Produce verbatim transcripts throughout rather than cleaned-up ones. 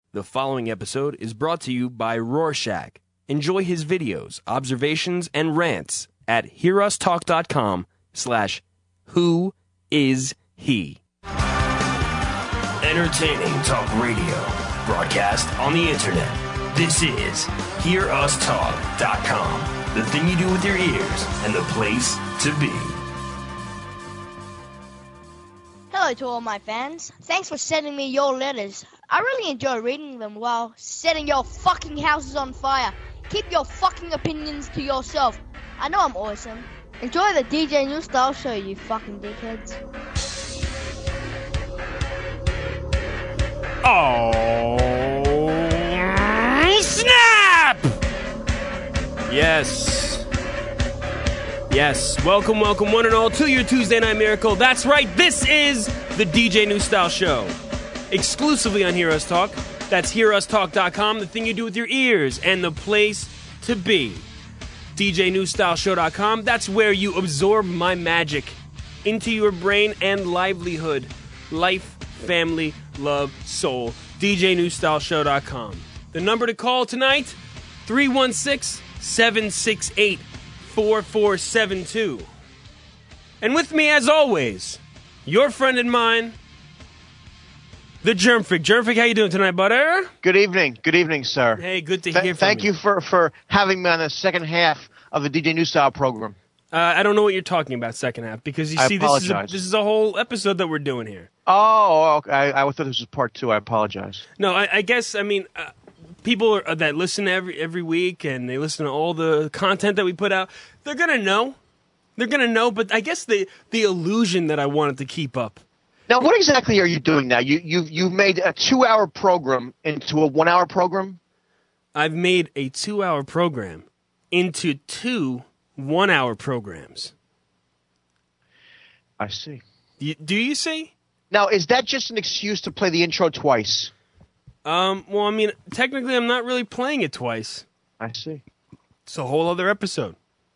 The following episode is brought to you by Rorschach. Enjoy his videos, observations, and rants at hearustalk.com slash who is he. Entertaining talk radio, broadcast on the internet. This is hear us talk dot com, the thing you do with your ears and the place to be. Hello to all my fans. Thanks for sending me your letters. I really enjoy reading them while setting your fucking houses on fire. Keep your fucking opinions to yourself. I know I'm awesome. Enjoy the D J New Style Show, you fucking dickheads. Oh, snap! Yes. Yes. Welcome, welcome, one and all, to your Tuesday Night Miracle. That's right. This is the D J New Style Show. Exclusively on Hear Us Talk. That's hear us talk dot com, the thing you do with your ears, and the place to be. D J new style show dot com, that's where you absorb my magic into your brain and livelihood. Life, family, love, soul. D J new style show dot com. The number to call tonight, three one six, seven six eight, four four seven two. And with me, as always, your friend and mine, the Germfig. Germfig, how you doing tonight, butter? Good evening. Good evening, sir. Hey, good to Th- hear from thank you. you for, for having me on the second half of the D J New Style program. Uh, I don't know what you're talking about, second half, because you I see, this is, a, apologize. this is a whole episode that we're doing here. Oh, okay. I, I thought this was part two. I apologize. No, I, I guess, I mean, uh, people are, that listen every every week and they listen to all the content that we put out, they're going to know. They're going to know, but I guess the, the illusion that I wanted to keep up. Now, what exactly are you doing now? You, you, you've made a two-hour program into a one-hour program? I've made a two-hour program into two one-hour programs. I see. You, do you see? Now, is that just an excuse to play the intro twice? Um. Well, I mean, technically, I'm not really playing it twice. I see. It's a whole other episode.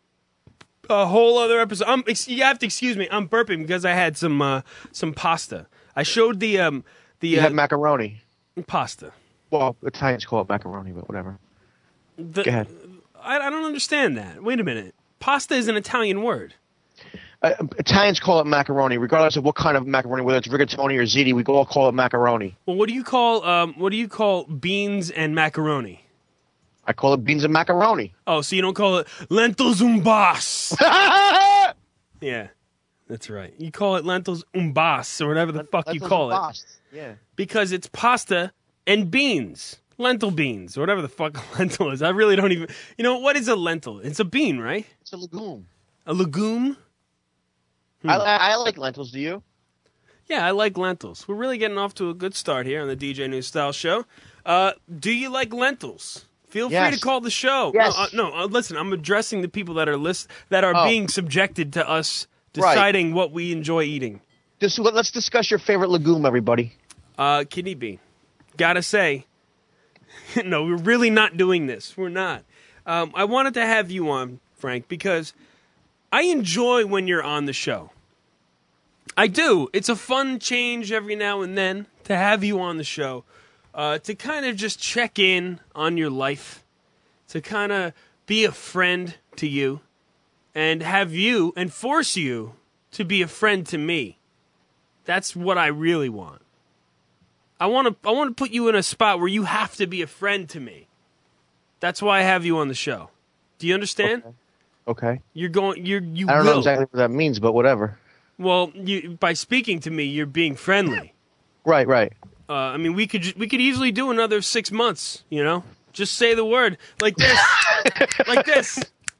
A whole other episode. Um, ex- you have to excuse me. I'm burping because I had some uh, some pasta. I showed the um the You uh, had macaroni. pasta. Well, Italians call it macaroni, but whatever. The, Go ahead. I, I don't understand that. Wait a minute. Pasta is an Italian word. Uh, Italians call it macaroni, regardless of what kind of macaroni, whether it's rigatoni or ziti. We all call it macaroni. Well, what do you call um what do you call beans and macaroni? I call it beans and macaroni. Oh, so you don't call it lentils umbas? Yeah, that's right. You call it lentils umbas or whatever the fuck you call it. Yeah. Because it's pasta and beans. Lentil beans, or whatever the fuck a lentil is. I really don't even... You know, what is a lentil? It's a bean, right? It's a legume. A legume? Hmm. I, I, I like lentils. Do you? Yeah, I like lentils. We're really getting off to a good start here on the D J New Style Show. Uh, do you like lentils? Feel Yes. free to call the show. Yes. No, uh, no uh, listen, I'm addressing the people that are list- that are Oh. being subjected to us Right. deciding what we enjoy eating. Just let, let's discuss your favorite legume, everybody. Uh, kidney bean. Gotta say, no, we're really not doing this. We're not. Um, I wanted to have you on, Frank, because I enjoy when you're on the show. I do. It's a fun change every now and then to have you on the show, uh, to kind of just check in on your life, to kind of be a friend to you, and have you, and force you to be a friend to me. That's what I really want. I want to I want to put you in a spot where you have to be a friend to me. That's why I have you on the show. Do you understand? Okay. Okay. You're going you're you I don't will. know exactly what that means, but whatever. Well, you by speaking to me, you're being friendly. Right, right. Uh, I mean, we could ju- we could easily do another six months, you know? Just say the word like this. Like this.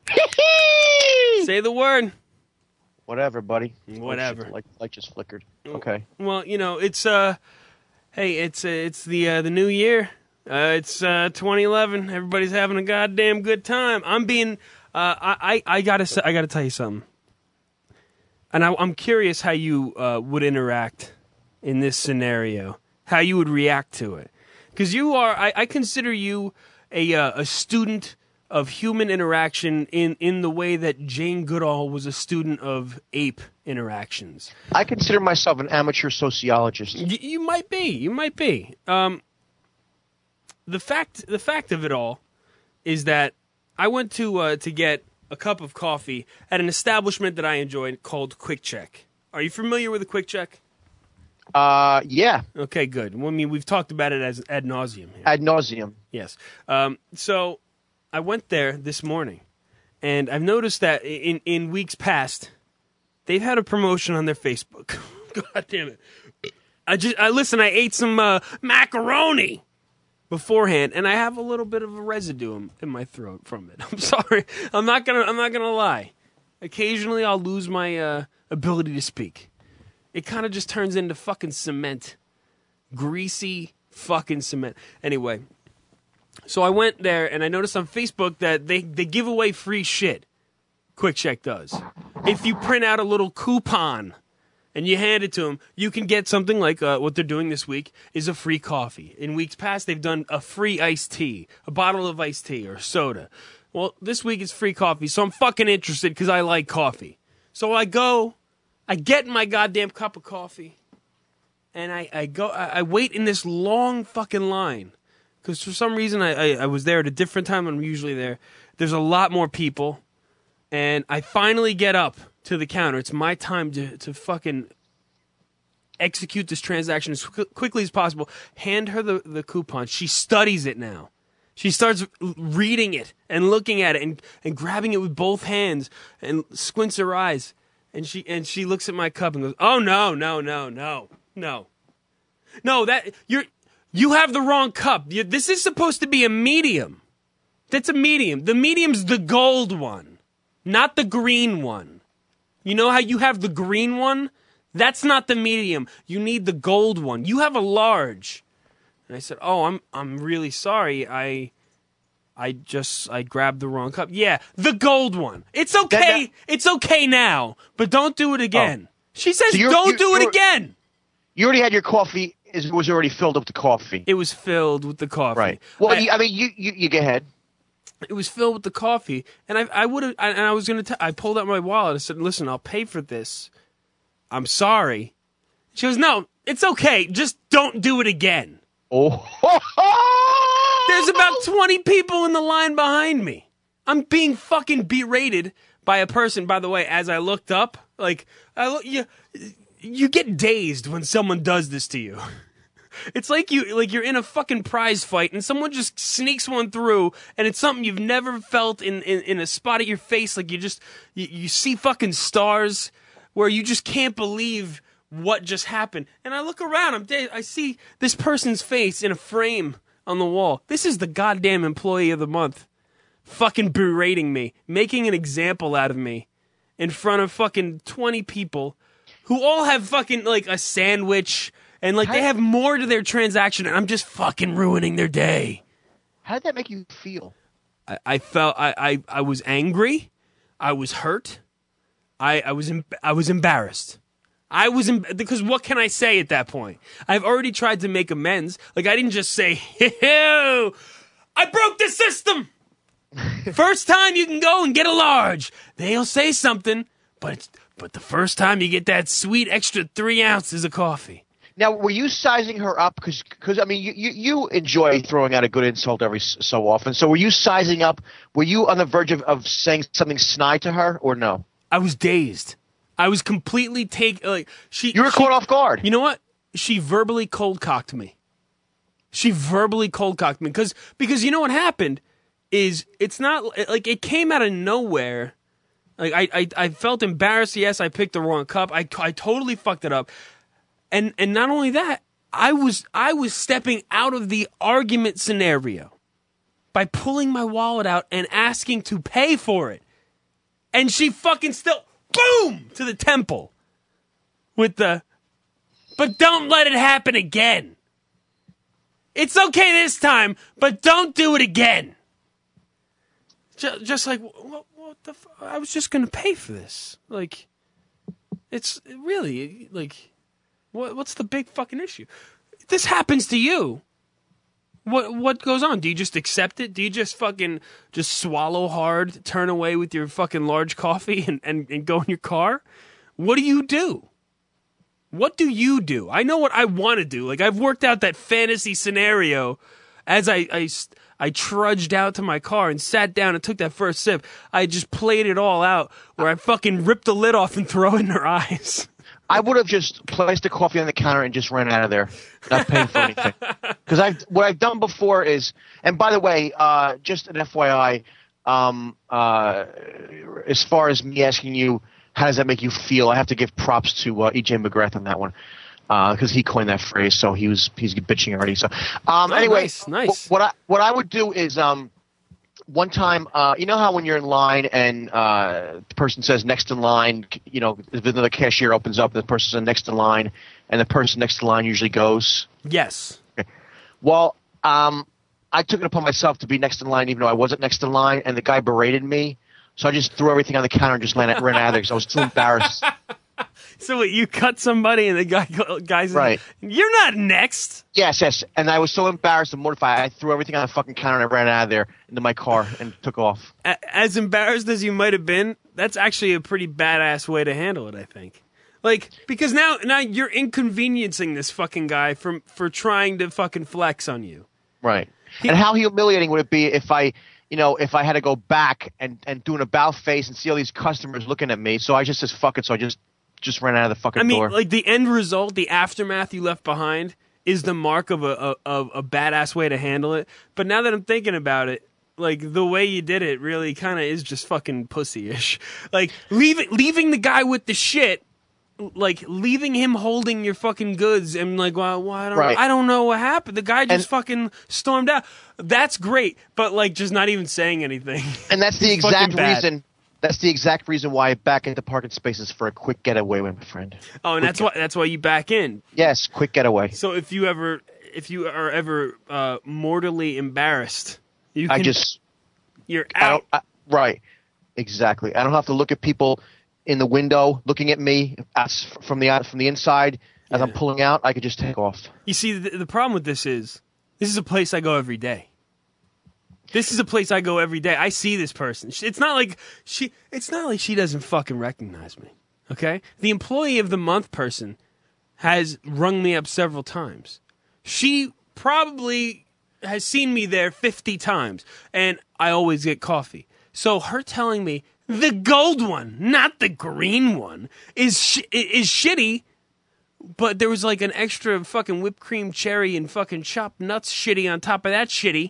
Say the word. Whatever, buddy. Whatever. Oh, shit, the light, light just flickered. Okay. Well, you know, it's uh hey, it's uh, it's the uh, the new year. Uh, it's uh, twenty eleven. Everybody's having a goddamn good time. I'm being uh, I, I I gotta say, I gotta tell you something. And I, I'm curious how you uh, would interact in this scenario, how you would react to it, because you are. I, I consider you a uh, a student of human interaction in, in the way that Jane Goodall was a student of ape interactions. I consider myself an amateur sociologist. Y- you might be. You might be. Um, the fact the fact of it all is that I went to uh, to get a cup of coffee at an establishment that I enjoy called Quick Check. Are you familiar with a Quick Check? Uh, yeah. Okay, good. Well, I mean, we've talked about it as ad nauseum here. Ad nauseum. Yes. Um, so I went there this morning, and I've noticed that in, in weeks past, they've had a promotion on their Facebook. God damn it. I just I listen, I ate some uh, macaroni beforehand, and I have a little bit of a residue in, in my throat from it. I'm sorry. I'm not gonna. I'm not gonna lie. Occasionally, I'll lose my uh, ability to speak. It kind of just turns into fucking cement, greasy fucking cement. Anyway, so I went there, and I noticed on Facebook that they they give away free shit. Quick Check does. If you print out a little coupon and you hand it to them, you can get something like uh, what they're doing this week is a free coffee. In weeks past, they've done a free iced tea, a bottle of iced tea or soda. Well, this week is free coffee, so I'm fucking interested because I like coffee. So I go, I get my goddamn cup of coffee, and I, I go, I, I wait in this long fucking line because for some reason I, I, I was there at a different time than I'm usually there. There's a lot more people, and I finally get up to the counter. It's my time to, to fucking execute this transaction as qu- quickly as possible. Hand her the, the coupon. She studies it now. She starts reading it and looking at it and, and grabbing it with both hands and squints her eyes. And she and she looks at my cup and goes, "Oh no, no, no, no, no, no! That you're you have the wrong cup. You, this is supposed to be a medium. That's a medium. The medium's the gold one, not the green one. You know how you have the green one? That's not the medium. You need the gold one. You have a large." And I said, "Oh, I'm I'm really sorry. I I just I grabbed the wrong cup." "Yeah, the gold one. It's okay. That, that, it's okay now, but don't do it again." Oh. She says, so "Don't you're, do you're, it again." You already had your coffee. It was already filled up with the coffee. It was filled with the coffee. Right. Well, I, you, I mean, you, you you go ahead. It was filled with the coffee, and I I would have and I was gonna t- I pulled out my wallet. I said, "Listen, I'll pay for this. I'm sorry." She goes, "No, it's okay. Just don't do it again." Oh. There's about twenty people in the line behind me. I'm being fucking berated by a person. By the way, as I looked up, like I look, you you get dazed when someone does this to you. It's like you like you're in a fucking prize fight and someone just sneaks one through, and it's something you've never felt in, in, in a spot at your face. Like you just you, you see fucking stars where you just can't believe what just happened. And I look around, I'm dead. I see this person's face in a frame on the wall. This is the goddamn employee of the month, fucking berating me, making an example out of me in front of fucking twenty people who all have fucking like a sandwich. And, like, how, they have more to their transaction, and I'm just fucking ruining their day. How did that make you feel? I, I felt, I, I, I was angry. I was hurt. I, I was, em- I was embarrassed. I was, em- because what can I say at that point? I've already tried to make amends. Like, I didn't just say, "Hey, I broke the system. First time you can go and get a large." They'll say something, but, it's, but the first time you get that sweet extra three ounces of coffee. Now, were you sizing her up? Because, I mean, you, you, you enjoy throwing out a good insult every so often. So were you sizing up? Were you on the verge of, of saying something snide to her or no? I was dazed. I was completely take like she. You were she, caught off guard. You know what? She verbally cold cocked me. She verbally cold cocked me because because you know what happened is it's not like it came out of nowhere. Like I I, I felt embarrassed. Yes, I picked the wrong cup. I I totally fucked it up. And and not only that, I was I was stepping out of the argument scenario by pulling my wallet out and asking to pay for it. And she fucking still boom to the temple with the "but don't let it happen again. It's okay this time, but don't do it again." Just, just like what, what the f- I was just going to pay for this. Like it's really like What, what's the big fucking issue? This happens to you. What what goes on? Do you just accept it? Do you just fucking just swallow hard, turn away with your fucking large coffee and, and, and go in your car? What do you do? What do you do? I know what I want to do. Like, I've worked out that fantasy scenario, as I, I, I trudged out to my car and sat down and took that first sip, I just played it all out where I fucking ripped the lid off and throw it in her eyes. I would have just placed the coffee on the counter and just ran out of there, not paying for anything. Because I've what I've done before is, and by the way, uh, just an F Y I, um, uh, as far as me asking you, how does that make you feel? I have to give props to uh, E J McGrath on that one because uh, he coined that phrase. So he was he's bitching already. So um, oh, anyway, nice, nice. What I what I would do is um. One time, uh, you know how when you're in line and uh, the person says next in line, you know, the cashier opens up, the person says next in line, and the person next in line usually goes? Yes. Okay. Well, um, I took it upon myself to be next in line even though I wasn't next in line, and the guy berated me, so I just threw everything on the counter and just ran, ran out of there because I was too embarrassed. So what, you cut somebody and the guy guys right. You're not next. Yes, yes. And I was so embarrassed and mortified, I threw everything on the fucking counter and I ran out of there into my car and took off. As embarrassed as you might have been, that's actually a pretty badass way to handle it, I think. Like, because now now you're inconveniencing this fucking guy from for trying to fucking flex on you. Right. He, and how humiliating would it be if I, you know, if I had to go back and, and do an about face and see all these customers looking at me. So I just said, fuck it. So I just just ran out of the fucking I mean, door. like the end result, the aftermath you left behind is the mark of a, a, of a badass way to handle it. But now that I'm thinking about it, like the way you did it really kind of is just fucking pussy-ish. Like leaving, leaving the guy with the shit, like leaving him holding your fucking goods and like, well, well I don't, right. I don't know what happened. The guy just and, fucking stormed out. That's great, but like just not even saying anything. And that's the exact reason. That's the exact reason why I back into parking spaces for a quick getaway, my friend. Oh, and quick that's why that's why you back in. Yes, quick getaway. So if you ever if you are ever uh, mortally embarrassed, you can, I just you're I out. I, right, exactly. I don't have to look at people in the window looking at me as from the from the inside as yeah. I'm pulling out. I could just take off. You see, the, the problem with this is this is a place I go every day. This is a place I go every day. I see this person. It's not like she. It's not like she doesn't fucking recognize me. Okay, the employee of the month person has rung me up several times. She probably has seen me there fifty times, and I always get coffee. So her telling me the gold one, not the green one, is sh- is shitty. But there was like an extra fucking whipped cream cherry and fucking chopped nuts shitty on top of that shitty.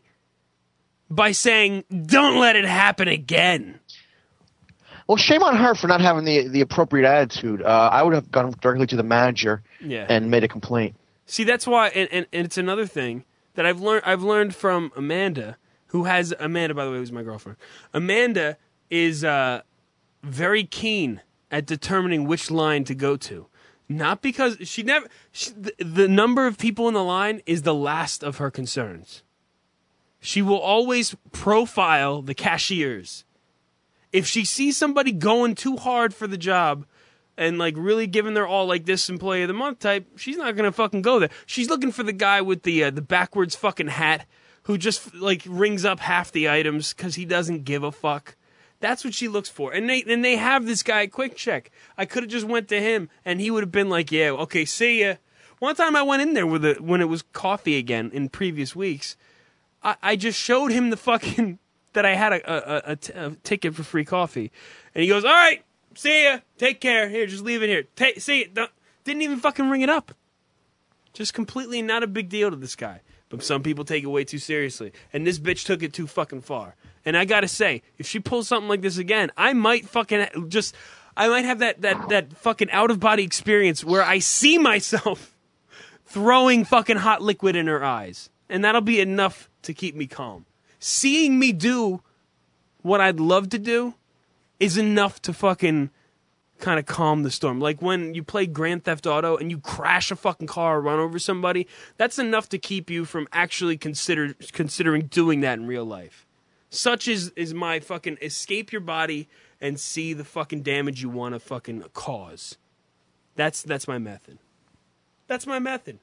By saying, don't let it happen again. Well, shame on her for not having the the appropriate attitude. Uh, I would have gone directly to the manager yeah. and made a complaint. See, that's why, and, and, and it's another thing that I've learned. I've learned from Amanda, who has Amanda. By the way, who's my girlfriend. Amanda is uh, very keen at determining which line to go to. Not because she never. She, the, the number of people in the line is the last of her concerns. She will always profile the cashiers. If she sees somebody going too hard for the job and like really giving their all like this employee of the month type, she's not going to fucking go there. She's looking for the guy with the uh, the backwards fucking hat who just like rings up half the items cuz he doesn't give a fuck. That's what she looks for. And they and they have this guy Quick Check. I could have just went to him and he would have been like, "Yeah, okay, see ya." One time I went in there with a, when it was coffee again in previous weeks. I just showed him the fucking that I had a, a, a, t- a ticket for free coffee, and he goes, "All right, see ya, take care. Here, just leave it here. Take, see it." Don't. Didn't even fucking ring it up. Just completely not a big deal to this guy. But some people take it way too seriously, and this bitch took it too fucking far. And I gotta say, if she pulls something like this again, I might fucking just, I might have that that that fucking out of body experience where I see myself throwing fucking hot liquid in her eyes, and that'll be enough to keep me calm. Seeing me do what I'd love to do is enough to fucking kind of calm the storm. Like when you play Grand Theft Auto and you crash a fucking car or run over somebody, that's enough to keep you from actually consider considering doing that in real life. Such is is my fucking escape your body and see the fucking damage you want to fucking cause. That's that's my method. That's my method.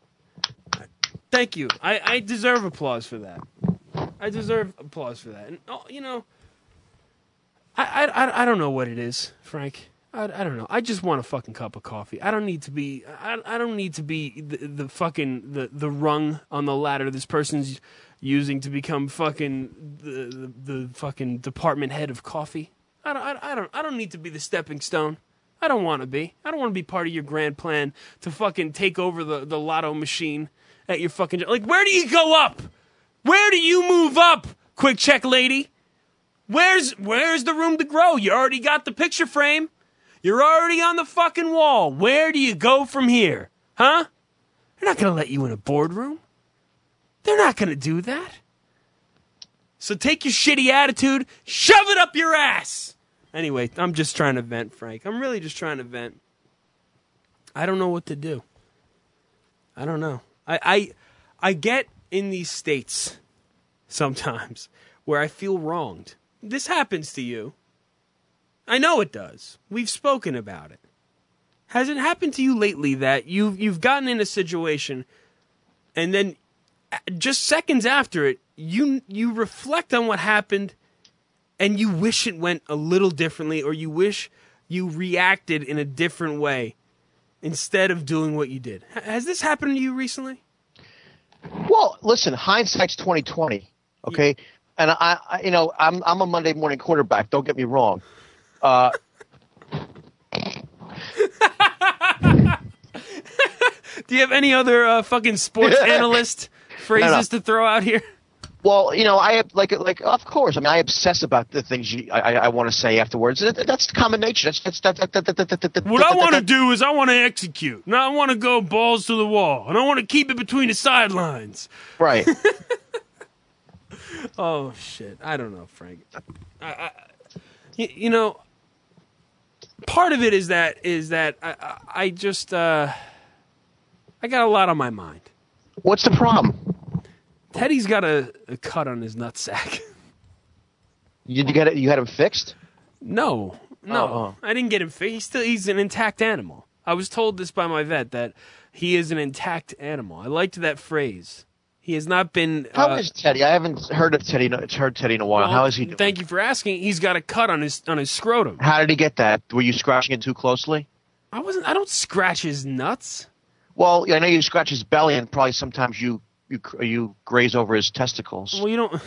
Thank you. I, I deserve applause for that. I deserve applause for that. And oh, you know, I, I I don't know what it is, Frank. I, I don't know. I just want a fucking cup of coffee. I don't need to be. I, I don't need to be the, the fucking the, the rung on the ladder this person's using to become fucking the, the the fucking department head of coffee. I don't. I, I don't. I don't need to be the stepping stone. I don't want to be. I don't want to be part of your grand plan to fucking take over the, the lotto machine at your fucking job. Like, where do you go up? Where do you move up, Quick Check lady? Where's where's the room to grow? You already got the picture frame. You're already on the fucking wall. Where do you go from here? Huh? They're not going to let you in a boardroom. They're not going to do that. So take your shitty attitude, shove it up your ass. Anyway, I'm just trying to vent, Frank. I'm really just trying to vent. I don't know what to do. I don't know. I I, I get in these states sometimes where I feel wronged. This happens to you. I know it does. We've spoken about it. Has it happened to you lately that you've, you've gotten in a situation and then just seconds after it, you you reflect on what happened and you wish it went a little differently, or you wish you reacted in a different way instead of doing what you did? Has this happened to you recently? Well, listen, hindsight's twenty twenty, okay? Yeah. And I, I, you know, I'm I'm a Monday morning quarterback. Don't get me wrong. Uh, Do you have any other uh, fucking sports analyst phrases no, no. to throw out here? Well, you know, I have, like, like, of course. I mean, I obsess about the things you, I, I want to say afterwards. That, that's the common nature. That's, that's, that, that, that, that, that, that, what that, I want to do is I want to execute. And I want to go balls to the wall. And I want to keep it between the sidelines. Right. Oh, shit. I don't know, Frank. I, I, you, you know, part of it is that, is that I, I, I just, uh, I got a lot on my mind. What's the problem? Teddy's got a, a cut on his nutsack. Did you get it? You had him fixed? No, no, oh, oh. I didn't get him fixed. He's still he's an intact animal. I was told this by my vet that he is an intact animal. I liked that phrase. He has not been. How uh, is Teddy? I haven't heard of Teddy. Heard Teddy in a while. Well, How is he doing? Thank you for asking. He's got a cut on his on his scrotum. How did he get that? Were you scratching it too closely? I wasn't. I don't scratch his nuts. Well, I know you scratch his belly, and probably sometimes you. You you graze over his testicles. Well, you don't.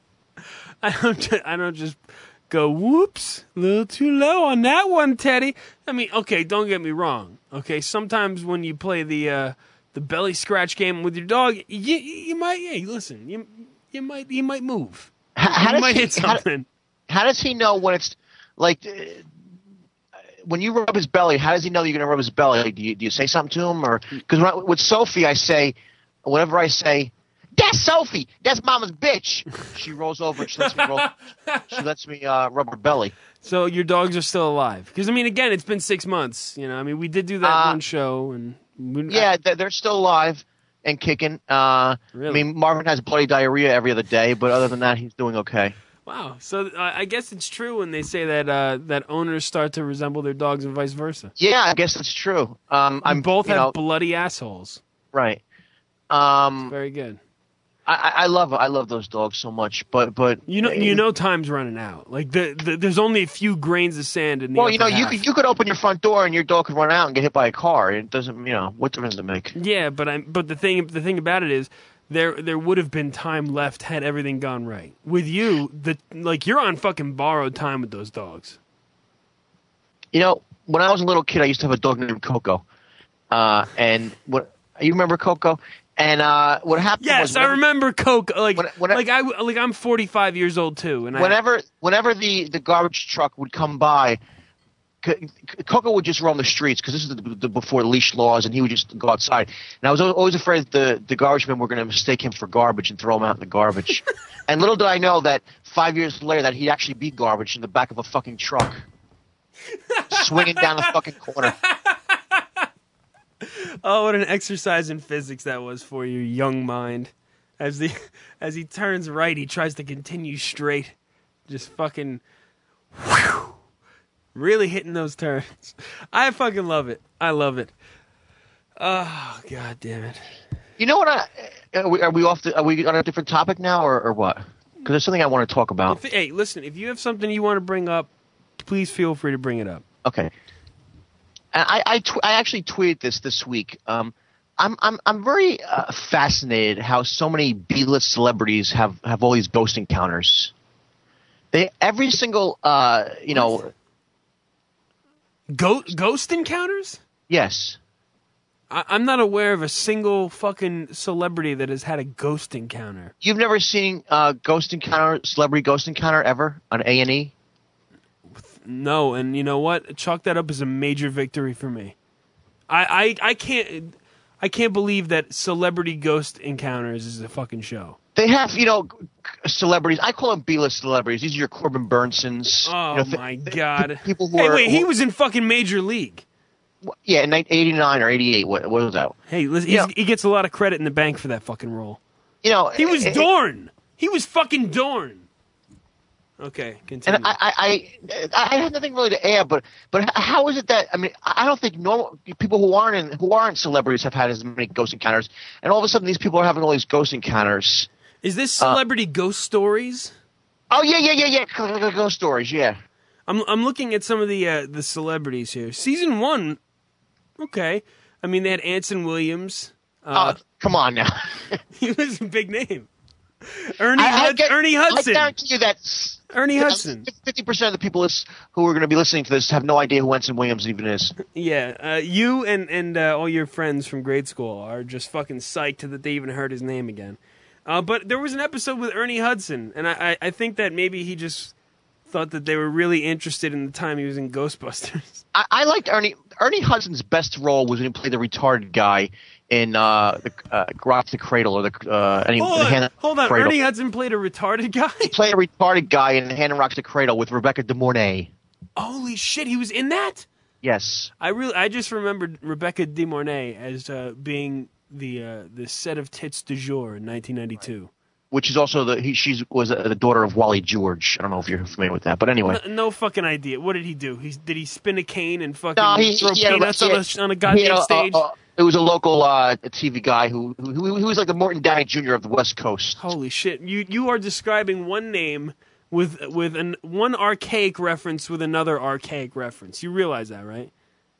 I don't. I don't just go. Whoops, a little too low on that one, Teddy. I mean, okay, don't get me wrong. Okay, sometimes when you play the uh, the belly scratch game with your dog, you you might. Hey, listen, you you might you might move. How, how you might he, hit something. How, how does he know when it's like? Uh, when you rub his belly, how does he know you're going to rub his belly? Do you do you say something to him, or because with Sophie, I say. Whenever I say, "That's Sophie, that's Mama's bitch," she rolls over and she lets me roll. She lets me uh, rub her belly. So your dogs are still alive? Because I mean, again, it's been six months. You know, I mean, we did do that uh, one show, and we, yeah, I, they're still alive and kicking. Uh, really? I mean, Marvin has bloody diarrhea every other day, but other than that, he's doing okay. Wow. So uh, I guess it's true when they say that uh, that owners start to resemble their dogs and vice versa. Yeah, I guess it's true. Um, I'm both have know, bloody assholes. Right. Um, very good. I, I love I love those dogs so much, but but you know you know time's running out. Like the, the there's only a few grains of sand in the. Well, you know half. you could you could open your front door and your dog could run out and get hit by a car. It doesn't you know what difference does it make? Yeah, but I but the thing the thing about it is there there would have been time left had everything gone right. With you, the like you're on fucking borrowed time with those dogs. You know, when I was a little kid, I used to have a dog named Coco, uh, and what you remember Coco? And uh, what happened? Yes, was whenever, I remember Coco. Like, when, when, like I like I'm forty-five years old too. And whenever, I, whenever the, the garbage truck would come by, Coco would just roam the streets because this is the, the before leash laws, and he would just go outside. And I was always afraid the the garbage men were going to mistake him for garbage and throw him out in the garbage. And little did I know that five years later that he'd actually be garbage in the back of a fucking truck, swinging down the fucking corner. Oh, what an exercise in physics that was for your young mind. As the as he turns right, he tries to continue straight. Just fucking whew, really hitting those turns. I fucking love it. I love it. Oh, god damn it. You know what? I, are, we, are we off? The, are we on a different topic now, or, or what? Because there's something I want to talk about. If, hey, listen. If you have something you want to bring up, please feel free to bring it up. Okay. I I, tw- I actually tweeted this this week. Um, I'm I'm I'm very uh, fascinated how so many B-list celebrities have, have all these ghost encounters. They every single uh you know. Go- ghost encounters? Yes. I- I'm not aware of a single fucking celebrity that has had a ghost encounter. You've never seen uh ghost encounter, celebrity ghost encounter ever on A and E? No, and you know what? Chalk that up as a major victory for me. I, I, I can't I can't believe that Celebrity Ghost Encounters is a fucking show. They have, you know, celebrities. I call them B-list celebrities. These are your Corbin Burnsons. Oh, you know, th- my th- God. People who hey, are, wait, he who, was in fucking Major League. Yeah, in eighty-nine or eighty-eight. What, what was that? Hey, listen, You he's, know, he gets a lot of credit in the bank for that fucking role. You know, He was it, Dorn. He was fucking Dorn. Okay, continue. And I, I, I, I have nothing really to add, but, but how is it that I mean, I don't think normal people who aren't in, who aren't celebrities have had as many ghost encounters, and all of a sudden these people are having all these ghost encounters. Is this Celebrity uh, Ghost Stories? Oh yeah, yeah, yeah, yeah, ghost stories, yeah. I'm I'm looking at some of the uh, the celebrities here. Season one, okay. I mean, they had Anson Williams. Uh, oh, come on now. He was a big name. Ernie I, I Hud- get, Ernie Hudson. I guarantee you that Ernie Hudson. Fifty percent of the people who are going to be listening to this have no idea who Anson Williams even is. Yeah, uh, you and and uh, all your friends from grade school are just fucking psyched that they even heard his name again. Uh, but there was an episode with Ernie Hudson, and I, I, I think that maybe he just thought that they were really interested in the time he was in Ghostbusters. I, I liked Ernie. Ernie Hudson's best role was when he played the retarded guy in uh, the uh, Rock the Cradle or the uh, any, hold the on, Hand hold on. Cradle. Ernie Hudson played a retarded guy. He played a retarded guy in Hand and Rocks the Cradle with Rebecca De Mornay. Holy shit, he was in that? Yes. I really, I just remembered Rebecca De Mornay as uh, being the uh, the set of tits du jour in nineteen ninety-two. Which is also the he she was uh, the daughter of Wally George. I don't know if you're familiar with that, but anyway. No, no fucking idea. What did he do? He did he spin a cane and fucking No, he, throw he had a- peanuts he on, had- a, on a he goddamn had a- stage? uh, uh, it was a local uh, T V guy who who, who who was like the Morton Downey Junior of the West Coast. Holy shit! You you are describing one name with with an one archaic reference with another archaic reference. You realize that, right?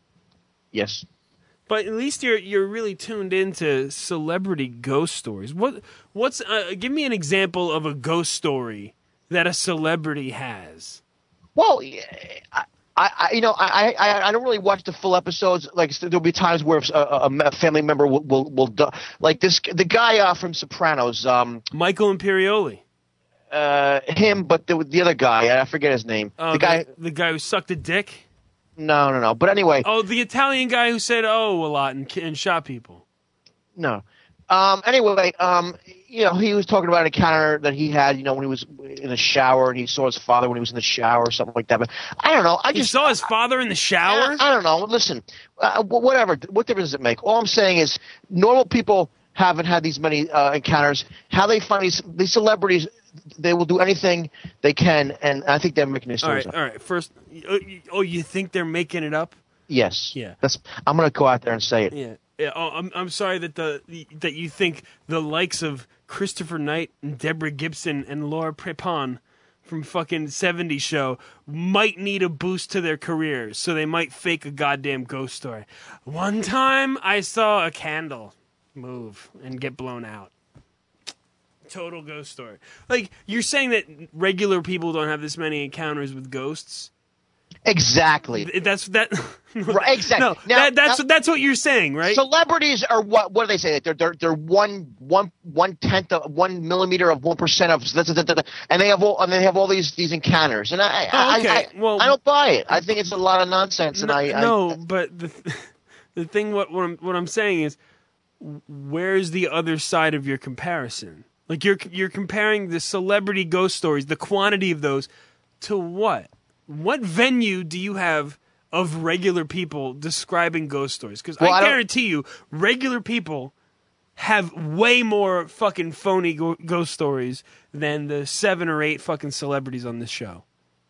Yes. But at least you're you're really tuned into celebrity ghost stories. What what's uh, give me an example of a ghost story that a celebrity has. Well, I, I you know I, I I don't really watch the full episodes. Like there'll be times where a, a family member will will, will do, like this the guy uh, from Sopranos, um, Michael Imperioli. Uh, him, but the the other guy I forget his name. Uh, the guy, the, the guy who sucked a dick. No, no, no. But anyway. Oh, the Italian guy who said "oh" a lot and, and shot people. No. Um, anyway, um, you know, he was talking about an encounter that he had, you know, when he was in the shower and he saw his father when he was in the shower or something like that. But I don't know. I he just saw his father in the shower? I, I don't know. Listen, uh, whatever. What difference does it make? All I'm saying is normal people haven't had these many uh, encounters. How they find these, these celebrities, they will do anything they can, and I think they're making these stories all right, up. All right, first, oh, you think they're making it up? Yes. Yeah. That's. I'm going to go out there and say it. Yeah. Yeah. Oh, I'm I'm sorry that the that you think the likes of Christopher Knight and Deborah Gibson and Laura Prepon from fucking seventies show might need a boost to their careers, so they might fake a goddamn ghost story. One time, I saw a candle move and get blown out. Total ghost story. Like, you're saying that regular people don't have this many encounters with ghosts? Exactly. That's that. Right, exactly. No, now, that, that's now, that's what you're saying, right? Celebrities are what? What do they say? They're they're they're one one one tenth of one millimeter of one percent of, and they have all and they have all these these encounters. And I oh, okay. I, I, well, I don't buy it. I think it's a lot of nonsense. And no, I, I no, but the the thing what what I'm, what I'm saying is, where's the other side of your comparison? Like you're you're comparing the celebrity ghost stories, the quantity of those, to what? What venue do you have of regular people describing ghost stories? Because well, I, I guarantee you, regular people have way more fucking phony go- ghost stories than the seven or eight fucking celebrities on this show.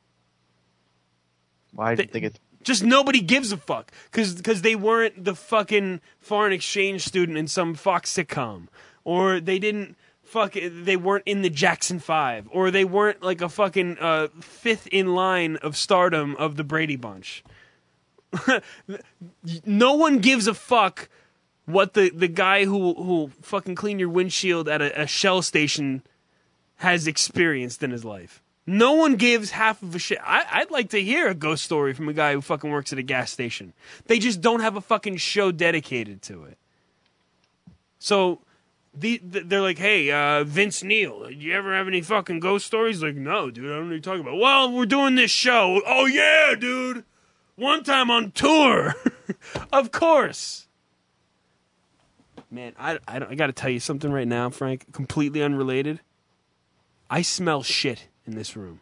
Well, I they, think it's... Just nobody gives a fuck. Because they weren't the fucking foreign exchange student in some Fox sitcom. Or they didn't... Fuck, they weren't in the Jackson Five, or they weren't like a fucking uh, fifth in line of stardom of the Brady Bunch. No one gives a fuck what the, the guy who who fucking clean your windshield at a, a Shell station has experienced in his life. No one gives half of a shit. I, I'd like to hear a ghost story from a guy who fucking works at a gas station. They just don't have a fucking show dedicated to it. So the, the, they're like, hey, uh, Vince Neil, do you ever have any fucking ghost stories? Like, no, dude, I don't know what you're talking about. Well, we're doing this show. Oh, yeah, dude. One time on tour. Of course. Man, I, I, I got to tell you something right now, Frank, completely unrelated. I smell shit in this room.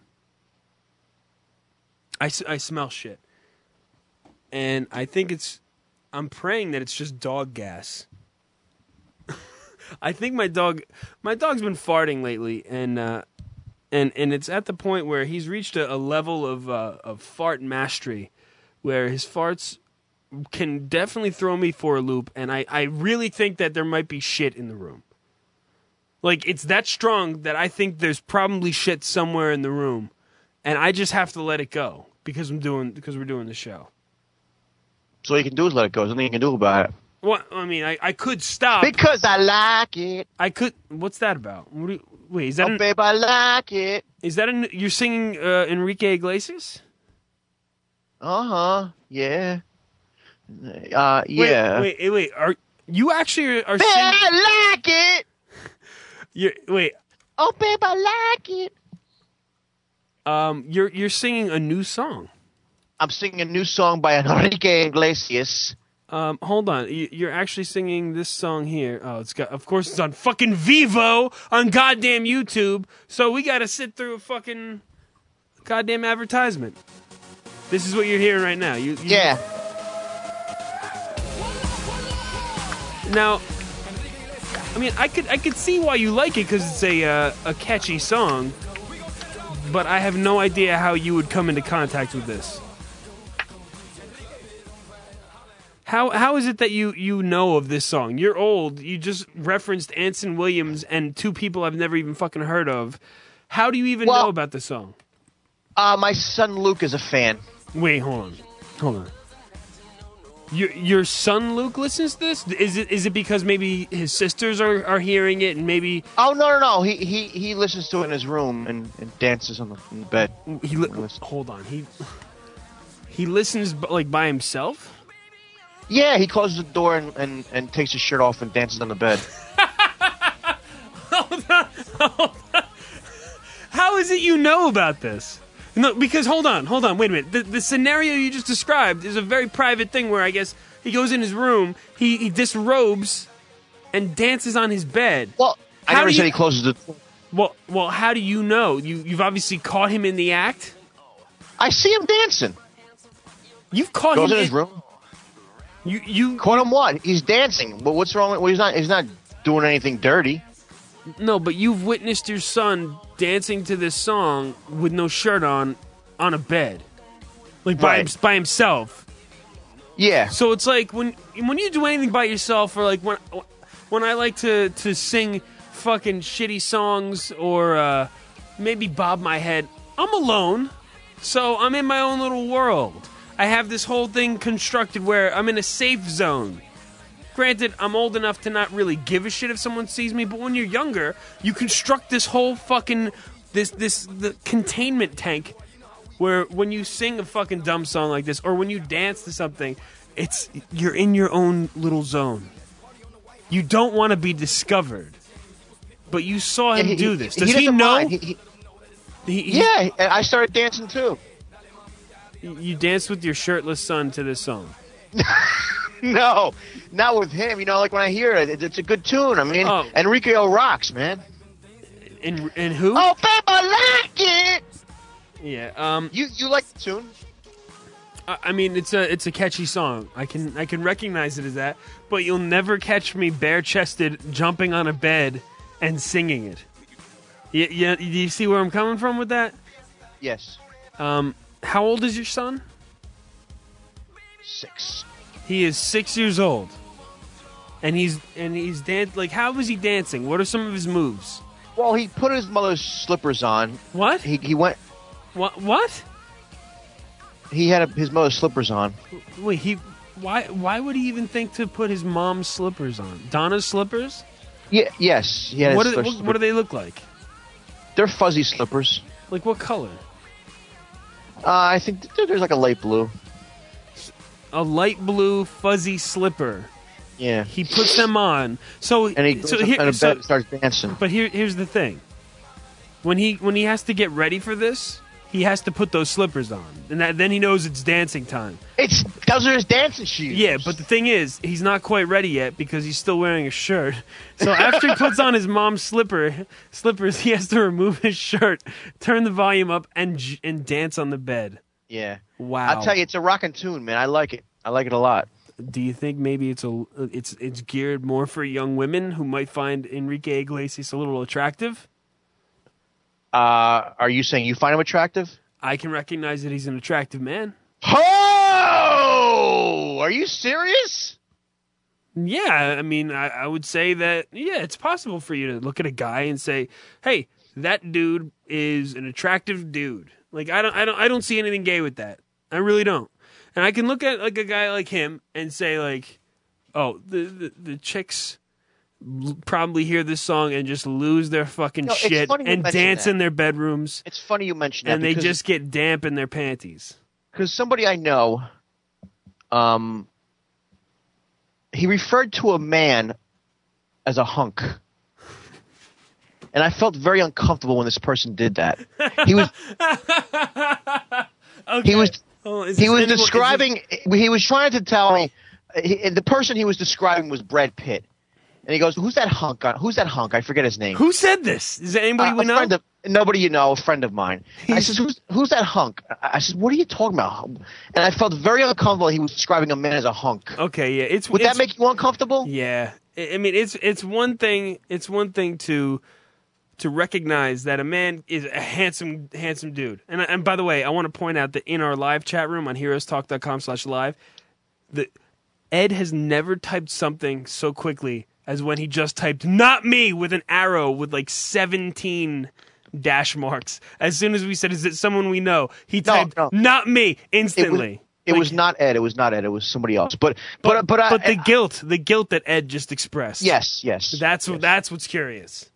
I, I smell shit. And I think it's, I'm praying that it's just dog gas. I think my dog, my dog's been farting lately, and uh, and and it's at the point where he's reached a, a level of uh, of fart mastery, where his farts can definitely throw me for a loop, and I, I really think that there might be shit in the room. Like, it's that strong that I think there's probably shit somewhere in the room, and I just have to let it go because I'm doing because we're doing the show. So all you can do is let it go. There's nothing you can do about it. Well, I mean, I, I could stop. Because I like it. I could. What's that about? What do you, wait, is that? Oh, an, babe, I like it. Is that an, you're singing uh, Enrique Iglesias? Uh huh. Yeah. Uh yeah. Wait, wait, wait. Are you actually are babe, singing? I like it. You're, wait. Oh, babe, I like it. Um, you're you're singing a new song. I'm singing a new song by Enrique Iglesias. Um, hold on. You're actually singing this song here. Oh, it's got. Of course, it's on fucking Vivo on goddamn YouTube. So we got to sit through a fucking goddamn advertisement. This is what you're hearing right now. You, you yeah. Now, I mean, I could I could see why you like it because it's a uh, a catchy song, but I have no idea how you would come into contact with this. How how is it that you, you know of this song? You're old. You just referenced Anson Williams and two people I've never even fucking heard of. How do you even well, know about this song? Uh, my son Luke is a fan. Wait, hold on, hold on. Your your son Luke listens to this? Is it is it because maybe his sisters are, are hearing it and maybe? Oh no no no! He he, he listens to it in his room and, and dances on the, in the bed. He li- hold on. He he listens like by himself. Yeah, he closes the door and, and, and takes his shirt off and dances on the bed. Hold on, hold on. How is it you know about this? No, because hold on, hold on, wait a minute. The, the scenario you just described is a very private thing where I guess he goes in his room, he, he disrobes, and dances on his bed. Well, I how never said you, he closes the door. Well, well, how do you know? You, you've obviously caught him in the act? I see him dancing. You've caught Goes him in his in, room. You you Caught him what? He's dancing. But what's wrong with well, he's not he's not doing anything dirty. No, but you've witnessed your son dancing to this song with no shirt on on a bed. Like by Right. him, by himself. Yeah. So it's like when when you do anything by yourself or like when when I like to to sing fucking shitty songs or uh, maybe bob my head, I'm alone. So I'm in my own little world. I have this whole thing constructed where I'm in a safe zone. Granted, I'm old enough to not really give a shit if someone sees me, but when you're younger, you construct this whole fucking this this the containment tank where when you sing a fucking dumb song like this or when you dance to something, it's you're in your own little zone. You don't want to be discovered. But you saw him he, do this. Does he, he know? He, he, he, he, yeah, I started dancing too. You danced with your shirtless son to this song. No, not with him. You know, like when I hear it, it's a good tune. I mean, Oh. Enrico rocks, man. And and who? Oh, babe, I like it. Yeah. Um. You you like the tune? I, I mean, it's a it's a catchy song. I can I can recognize it as that. But you'll never catch me bare chested jumping on a bed and singing it. Yeah. Yeah. Do you see where I'm coming from with that? Yes. Um. How old is your son? Six. He is six years old, and he's and he's dan- like how was he dancing? What are some of his moves? Well, he put his mother's slippers on. What? He he went. What? What? He had a, his mother's slippers on. Wait, he why why would he even think to put his mom's slippers on? Donna's slippers? Yeah, yes. He had What, his do, slippers. what, what do they look like? They're fuzzy slippers. Like what color? Uh, I think th- there's like a light blue. A light blue fuzzy slipper. Yeah. He puts them on. So And he goes so up here, on a bed so, and starts dancing. but here here's the thing. When he when he has to get ready for this, he has to put those slippers on, and that, then he knows it's dancing time. It's those are his dancing shoes. Yeah, but the thing is, he's not quite ready yet because he's still wearing a shirt. So after he puts on his mom's slipper slippers, he has to remove his shirt, turn the volume up, and j- and dance on the bed. Yeah. Wow. I'll tell you, it's a rockin' tune, man. I like it. I like it a lot. Do you think maybe it's a it's it's geared more for young women who might find Enrique Iglesias a little attractive? Uh, are you saying you find him attractive? I can recognize that he's an attractive man. Oh! Are you serious? Yeah, I mean, I, I would say that, yeah, it's possible for you to look at a guy and say, hey, that dude is an attractive dude. Like, I don't, I don't, I don't see anything gay with that. I really don't. And I can look at, like, a guy like him and say, like, oh, the, the, the chicks probably hear this song and just lose their fucking No, it's shit funny you and mention dance that. in their bedrooms. It's funny you mention that. And they because- just get damp in their panties. Because somebody I know, um, he referred to a man as a hunk. And I felt very uncomfortable when this person did that. He was Okay. he was Oh, is he this was anyone- is describing he was trying to tell me he, the person he was describing was Brad Pitt. And he goes, "Who's that hunk? On, who's that hunk? I forget his name." Who said this? Is it anybody Uh, we a know? friend of, nobody you know, a friend of mine. I says, who's, who's that hunk? I I said, what are you talking about? And I felt very uncomfortable he was describing a man as a hunk. Okay, yeah, it's Would it's, that make you uncomfortable? Yeah, I I mean, it's it's one thing. It's one thing to to recognize that a man is a handsome handsome dude. And and by the way, I want to point out that in our live chat room on heroes talk dot com slash live, the Ed has never typed something so quickly as when he just typed "not me" with an arrow with like seventeen dash marks. As soon as we said, "Is it someone we know?" He No, typed no. "not me" It was, instantly. it Like- was not Ed. It was not Ed. It was somebody else. But but but but, I, but the guilt, the guilt that Ed just expressed. yes, yes. That's yes. that's what's curious.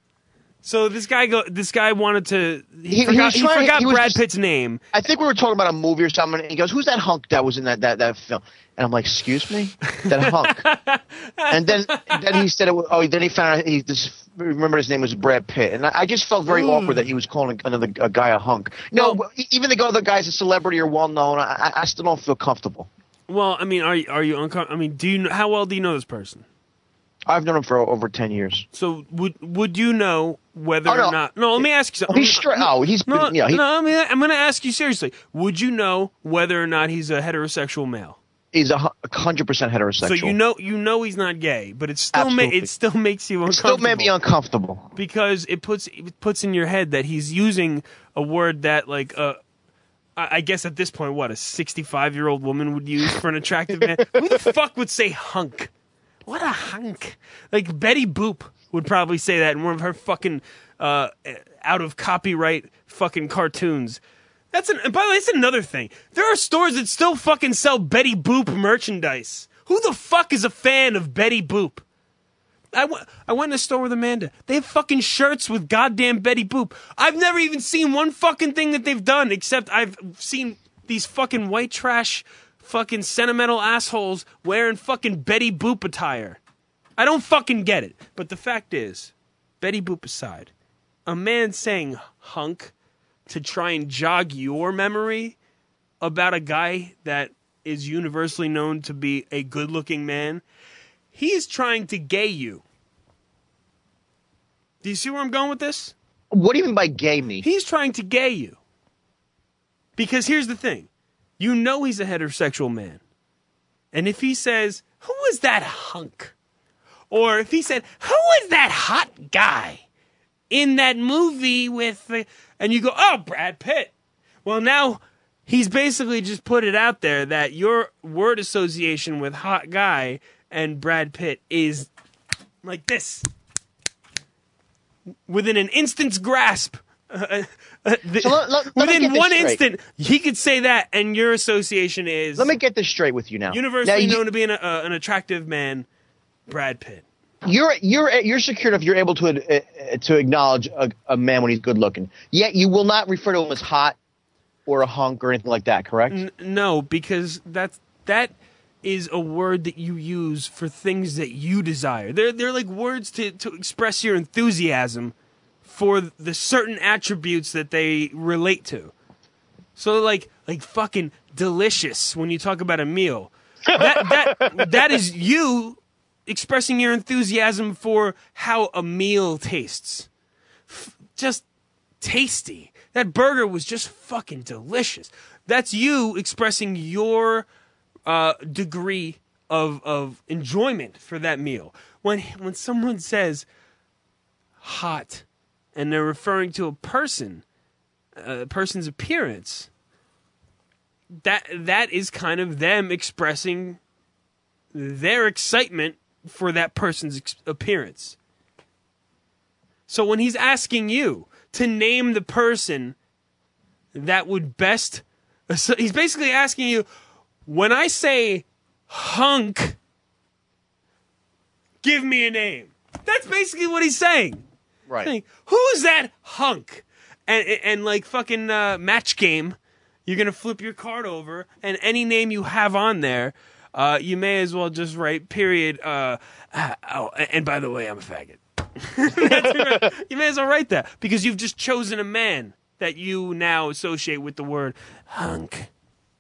So this guy go. This guy wanted to. He, He- he forgot, was he trying- forgot he was Brad just- Pitt's name. I think we were talking about a movie or something, and he goes, "Who's that hunk that was in that that, that film?" And I'm like, "Excuse me, that hunk." And then then he said, it was, "Oh, then he found out he just remembered his name was Brad Pitt," and I, I just felt very awkward that he was calling another a guy a hunk. No, Well- even the other guy's a celebrity or well known, I, I still don't feel comfortable. Well, I mean, are you are you uncomfortable? I mean, do you kn- how well do you know this person? I've known him for over ten years. So would would you know whether Oh, no. or not? No, let me ask you something. He's straight. Oh, he's No, been, yeah, he, no. I mean, I'm going to ask you seriously. Would you know whether or not he's a heterosexual male? he's a hu- a hundred percent heterosexual. So you know you know he's not gay, but it still ma- Absolutely. it still makes you it uncomfortable. still made me uncomfortable. because it puts it puts in your head that he's using a word that like uh I I guess at this point what a sixty-five year old woman would use for an attractive man. Who the fuck would say hunk? What a hunk! Like Betty Boop would probably say that in one of her fucking uh out of copyright fucking cartoons. That's an and by the way, that's another thing. There are stores that still fucking sell Betty Boop merchandise. Who the fuck is a fan of Betty Boop? I went, I went in a store with Amanda. They have fucking shirts with goddamn Betty Boop. I've never even seen one fucking thing that they've done except I've seen these fucking white trash fucking sentimental assholes wearing fucking Betty Boop attire. I don't fucking get it. But the fact is, Betty Boop aside, a man saying hunk to try and jog your memory about a guy that is universally known to be a good-looking man, he is trying to gay you. Do you see where I'm going with this? What do you mean by gay me? He's trying to gay you. Because here's the thing. You know he's a heterosexual man. And if he says, who is that hunk? Or if he said, who is that hot guy in that movie with the... And you go, oh, Brad Pitt. Well, now he's basically just put it out there that your word association with hot guy and Brad Pitt is like this. Within an instant's grasp Uh, uh, the, So let- let- let me within get this one straight. instant, he could say that, and your association is Let me get this straight with you now. universally now, you, known to be an, uh, an attractive man, Brad Pitt. You're you're you're secure if you're able to uh, to acknowledge a, a man when he's good looking. Yet you will not refer to him as hot or a hunk or anything like that. Correct? N- no, because that's that is a word that you use for things that you desire. They're they're like words to to express your enthusiasm for the certain attributes that they relate to. So like like fucking delicious when you talk about a meal. That that that is you expressing your enthusiasm for how a meal tastes. F- just tasty. That burger was just fucking delicious. That's you expressing your uh, degree of of enjoyment for that meal. When when someone says hot and they're referring to a person, a person's appearance, that that is kind of them expressing their excitement for that person's ex- appearance. So when he's asking you to name the person that would best, so he's basically asking you, when I say hunk, give me a name. That's basically what he's saying. Right. Saying, who's that hunk? And and like fucking uh, Match Game, you're gonna flip your card over, and any name you have on there, uh, you may as well just write period. Uh, uh, oh, and by the way, I'm a faggot. You may as well write that because you've just chosen a man that you now associate with the word hunk.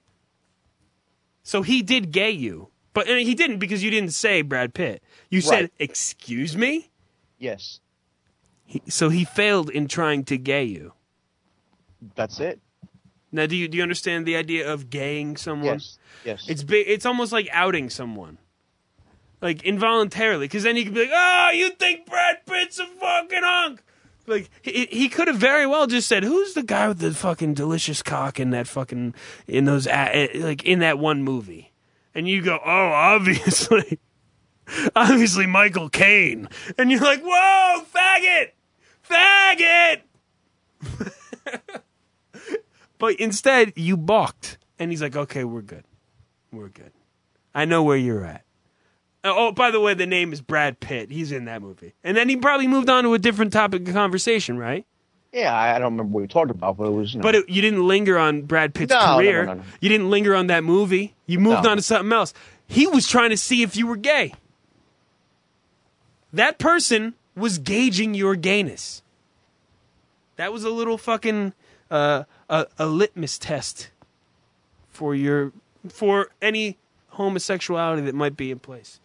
So he did gay you, but and he didn't because you didn't say Brad Pitt. You said, Right. "Excuse me." Yes. He, so he failed in trying to gay you. That's it. Now, do you do you understand the idea of gaying someone? Yes. Yes. It's big. It's almost like outing someone, like involuntarily, because then you could be like, "Oh, you think Brad Pitt's a fucking hunk?" Like he he could have very well just said, "Who's the guy with the fucking delicious cock in that fucking in those a- like in that one movie?" And you go, "Oh, obviously, obviously Michael Caine," and you're like, "Whoa, faggot, faggot." But instead, you balked. And he's like, okay, we're good. We're good. I know where you're at. Oh, by the way, the name is Brad Pitt. He's in that movie. And then he probably moved on to a different topic of conversation, right? Yeah, I I don't remember what we talked about, but it was. You know, But it, you didn't linger on Brad Pitt's No, no, career. no, no, no. You didn't linger on that movie. You moved No. on to something else. He was trying to see if you were gay. That person was gauging your gayness. That was a little fucking uh, a, a litmus test for your for any homosexuality that might be in place.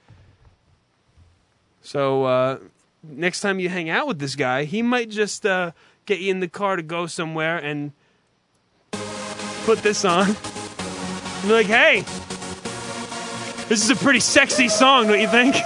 So uh, next time you hang out with this guy, he might just uh, get you in the car to go somewhere and put this on. And be like, hey, this is a pretty sexy song, don't you think?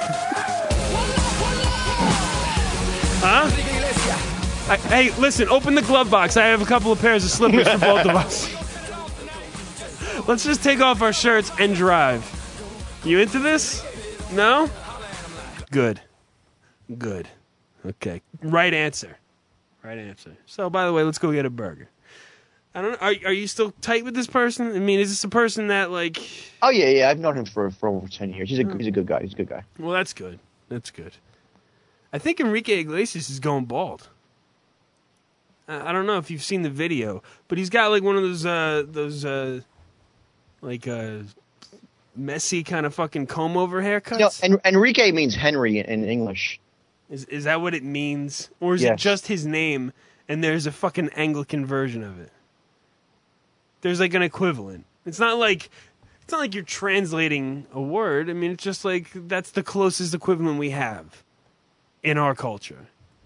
Huh? I, hey, listen, open the glove box. I have a couple of pairs of slippers for both of us. Let's just take off our shirts and drive. You into this? No? Good. Good. Okay. Right answer. Right answer. So, by the way, let's go get a burger. I don't know. Are, are you still tight with this person? I mean, is this a person that, like... oh yeah, yeah. I've known him for for over ten years. He's a he's a good guy. He's a good guy. Well, that's good. That's good. I think Enrique Iglesias is going bald. I I don't know if you've seen the video, but he's got like one of those uh, those uh, like uh, messy kind of fucking comb over haircuts. No, en- Enrique means Henry in English. Is is that what it means, or is it Yes. just his name and there's a fucking Anglican version of it? There's like an equivalent. It's not like it's not like you're translating a word. I mean, it's just like that's the closest equivalent we have in our culture.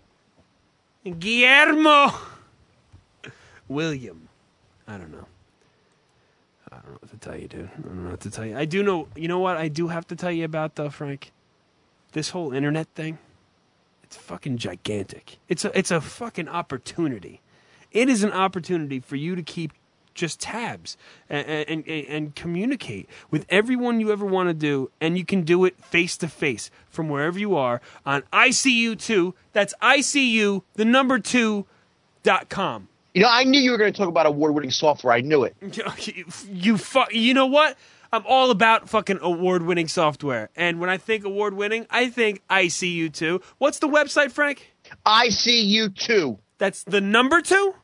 Guillermo. William. I don't know. I don't know what to tell you, dude. I don't know what to tell you. I do know, you know what I do have to tell you about, though, Frank? This whole internet thing, it's fucking gigantic. It's a, it's a fucking opportunity. It is an opportunity for you to keep just tabs and, and, and, and communicate with everyone you ever want to do, and you can do it face-to-face from wherever you are on I C U two. That's I C U, the number two, dot com. You know, I knew you were going to talk about award-winning software. I knew it. You, you, fu- you know what? I'm all about fucking award-winning software. And when I think award-winning, I think I C U two. What's the website, Frank? I C U two. That's the number two?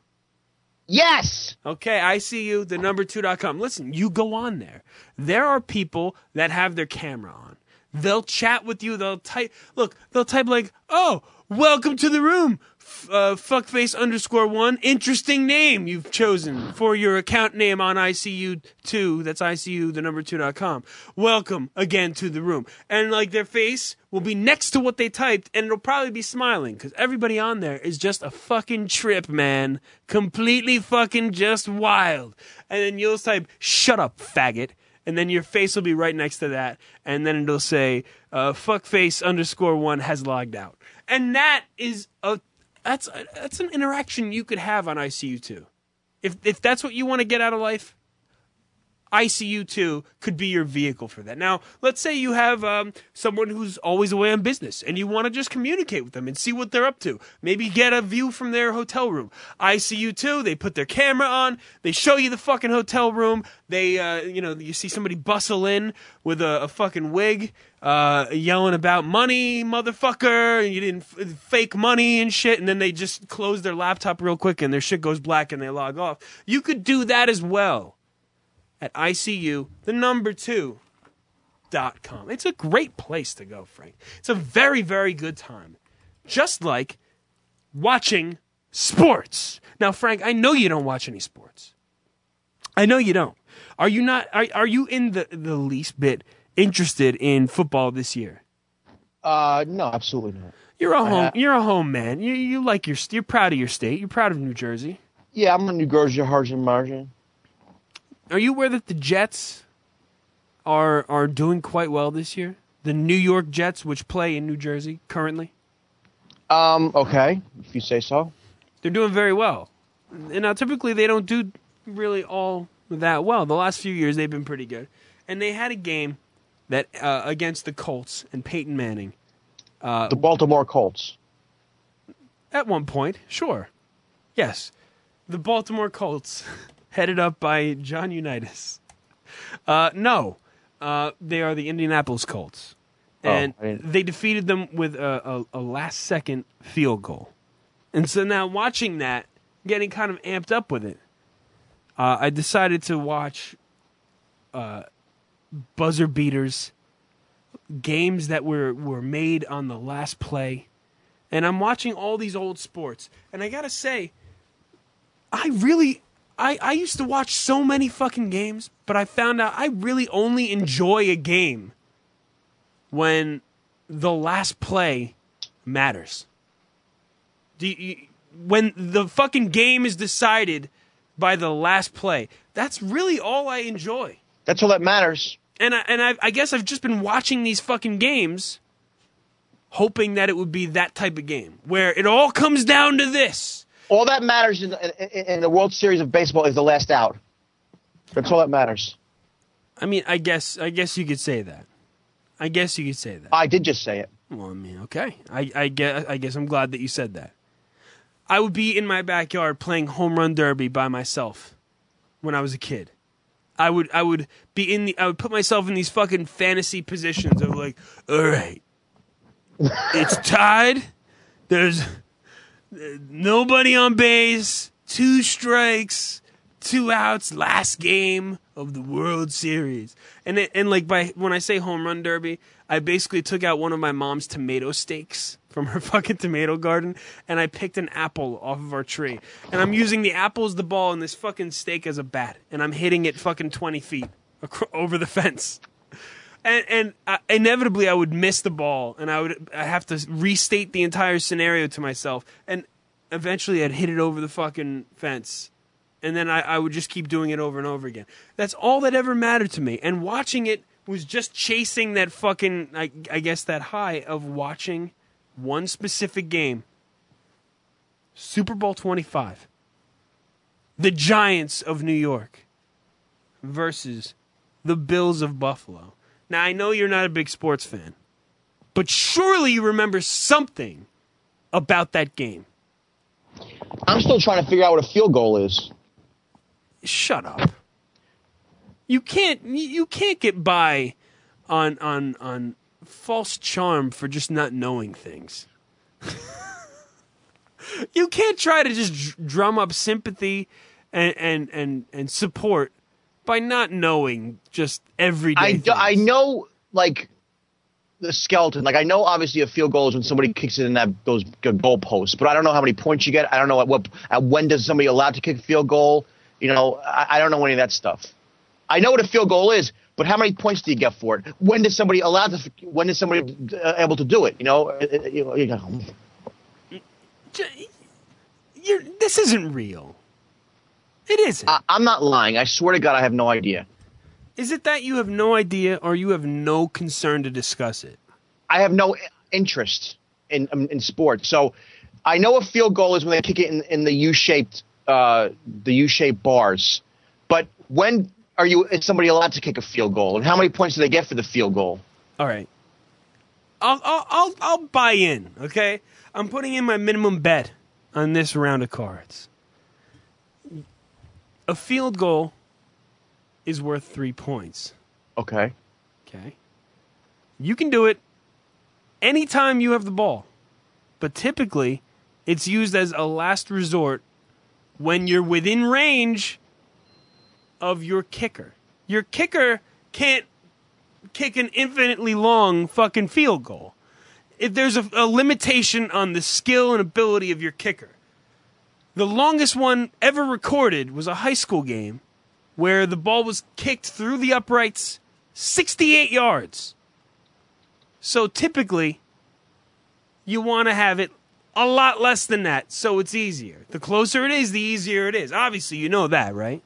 Yes. Okay, I C U, the number two dot com. Listen, you go on there. There are people that have their camera on. They'll chat with you. They'll type. Look, they'll type like, oh, welcome to the room. Uh, fuckface underscore one. Interesting name you've chosen for your account name on I C U two. That's I C U, the number two dot com. Welcome again to the room. And like their face will be next to what they typed, and it'll probably be smiling because everybody on there is just a fucking trip, man. Completely fucking just wild. And then you'll type, shut up, faggot. And then your face will be right next to that. And then it'll say, uh, fuckface underscore one has logged out. And that is a That's that's an interaction you could have on I C U two. If if that's what you want to get out of life, I C U two could be your vehicle for that. Now, let's say you have um, someone who's always away on business, and you want to just communicate with them and see what they're up to. Maybe get a view from their hotel room. I C U two, they put their camera on, they show you the fucking hotel room. They, uh, you know, you see somebody bustle in with a, a fucking wig, uh, yelling about money, motherfucker, and you didn't f- fake money and shit, and then they just close their laptop real quick, and their shit goes black, and they log off. You could do that as well at I C U, the number two dot com. It's a great place to go, Frank. It's a very, very good time. Just like watching sports. Now, Frank, I know you don't watch any sports. I know you don't. Are you not? Are, are you in the, the least bit interested in football this year? Uh, no, absolutely not. You're a home. Uh, You're a home man. You you like your. You're proud of your state. You're proud of New Jersey. Yeah, I'm a New Jersey Harjan Margin. Are you aware that the Jets are are doing quite well this year? The New York Jets, which play in New Jersey currently. Um. Okay, if you say so. They're doing very well. And now, typically, they don't do really all that well. The last few years, they've been pretty good. And they had a game that uh, against the Colts and Peyton Manning. Uh, the Baltimore Colts. At one point, sure. Yes. The Baltimore Colts, headed up by John Unitas. Uh, no. Uh, they are the Indianapolis Colts. And oh, they defeated them with a, a, a last-second field goal. And so now watching that, getting kind of amped up with it, uh, I decided to watch uh, buzzer beaters, games that were, were made on the last play. And I'm watching all these old sports. And I got to say, I really... I, I used to watch so many fucking games, but I found out I really only enjoy a game when the last play matters. Do you, when the fucking game is decided by the last play, that's really all I enjoy. That's all that matters. And I, and I, I guess I've just been watching these fucking games, hoping that it would be that type of game where it all comes down to this. All that matters in, in, in the World Series of baseball is the last out. That's all that matters. I mean, I guess I guess you could say that. I guess you could say that. I did just say it. Well, I mean, okay. I, I, guess, I guess I'm glad that you said that. I would be in my backyard playing home run derby by myself when I was a kid. I would I would be in the I would put myself in these fucking fantasy positions of like, all right, it's tied. There's nobody on base, two strikes, two outs, last game of the World Series. And it, and like by when I say home run derby, I basically took out one of my mom's tomato stakes from her fucking tomato garden, and I picked an apple off of our tree. And I'm using the apple as the ball and this fucking stake as a bat, and I'm hitting it fucking twenty feet acro- over the fence. And, and uh, inevitably, I would miss the ball, and I would I have to restate the entire scenario to myself. And eventually, I'd hit it over the fucking fence, and then I, I would just keep doing it over and over again. That's all that ever mattered to me. And watching it was just chasing that fucking, I, I guess, that high of watching one specific game. Super Bowl twenty-five. The Giants of New York versus the Bills of Buffalo. Now, I know you're not a big sports fan, but surely you remember something about that game. I'm still trying to figure out what a field goal is. Shut up. You can't you can't get by on on on false charm for just not knowing things. You can't try to just drum up sympathy and and and, and support by not knowing just everyday I, things. do, I know, like, the skeleton. Like, I know, obviously, a field goal is when somebody kicks it in that those goal posts, but I don't know how many points you get. I don't know at what at when does somebody allowed to kick a field goal. You know, I, I don't know any of that stuff. I know what a field goal is, but how many points do you get for it? When does somebody allowed to? When is somebody uh, able to do it? You know, you know, you know. You're, this isn't real. It isn't. I, I'm not lying. I swear to God, I have no idea. Is it that you have no idea, or you have no concern to discuss it? I have no interest in in, in sports. So I know a field goal is when they kick it in, in the U-shaped uh, the U-shaped bars. But when are you? Is somebody allowed to kick a field goal, and how many points do they get for the field goal? All right, I'll I'll I'll, I'll buy in. Okay, I'm putting in my minimum bet on this round of cards. A field goal is worth three points. Okay. Okay. You can do it anytime you have the ball, but typically it's used as a last resort when you're within range of your kicker. Your kicker can't kick an infinitely long fucking field goal. If there's a, a limitation on the skill and ability of your kicker. The longest one ever recorded was a high school game where the ball was kicked through the uprights sixty-eight yards. So typically, you want to have it a lot less than that, so it's easier. The closer it is, the easier it is. Obviously, you know that, right?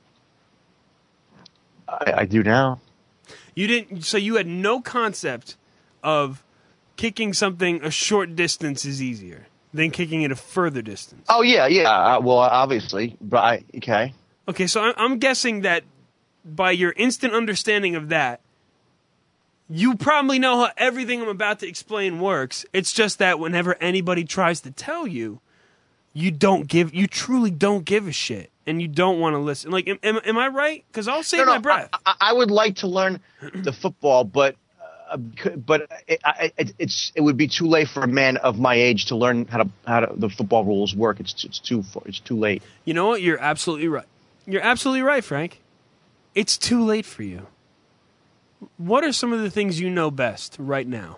I, I do now. You didn't. So you had no concept of kicking something a short distance is easier than kicking it a further distance. Oh yeah, yeah. Uh, well, obviously, but I okay. Okay, so I'm, I'm guessing that by your instant understanding of that, you probably know how everything I'm about to explain works. It's just that whenever anybody tries to tell you, you don't give, you truly don't give a shit, and you don't want to listen. Like, am, am, am I right? Because I'll save no, no, my breath. I, I would like to learn the football, but uh, but it, it, it's it would be too late for a man of my age to learn how to how to, the football rules work. It's it's too it's too late. You know what? You're absolutely right. You're absolutely right, Frank. It's too late for you. What are some of the things you know best right now?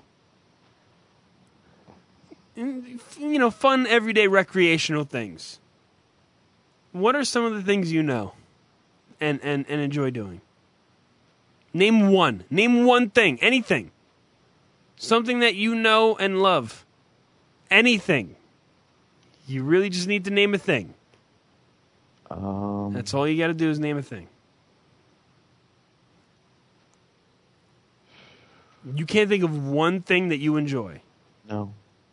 You know, fun, everyday, recreational things. What are some of the things you know and, and, and enjoy doing? Name one. Name one thing. Anything. Something that you know and love. Anything. You really just need to name a thing. Um, That's all you got to do is name a thing. You can't think of one thing that you enjoy. No.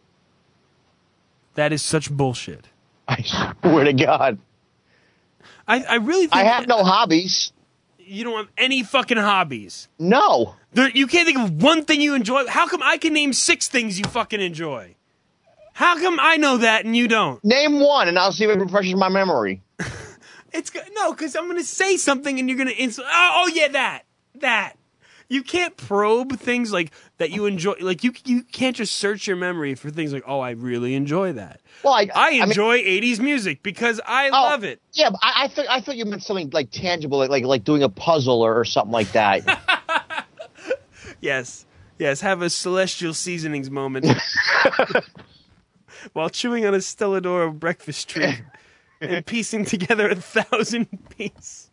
That is such bullshit. I swear to God. I, I really think... I have no hobbies. You don't have any fucking hobbies. No. There, you can't think of one thing you enjoy. How come I can name six things you fucking enjoy? How come I know that and you don't? Name one, and I'll see if it refreshes my memory. It's good. No, because I'm going to say something and you're going to... Ins- oh, oh, yeah, that. That. You can't probe things like that you enjoy. Like, you you can't just search your memory for things like, oh, I really enjoy that. Well, I, I enjoy I mean, eighties music because I oh, love it. Yeah, but I, I, thought, I thought you meant something like tangible, like like, like doing a puzzle or, or something like that. Yes. Yes, have a celestial seasonings moment. While chewing on a Stelladora breakfast treat and piecing together a thousand pieces.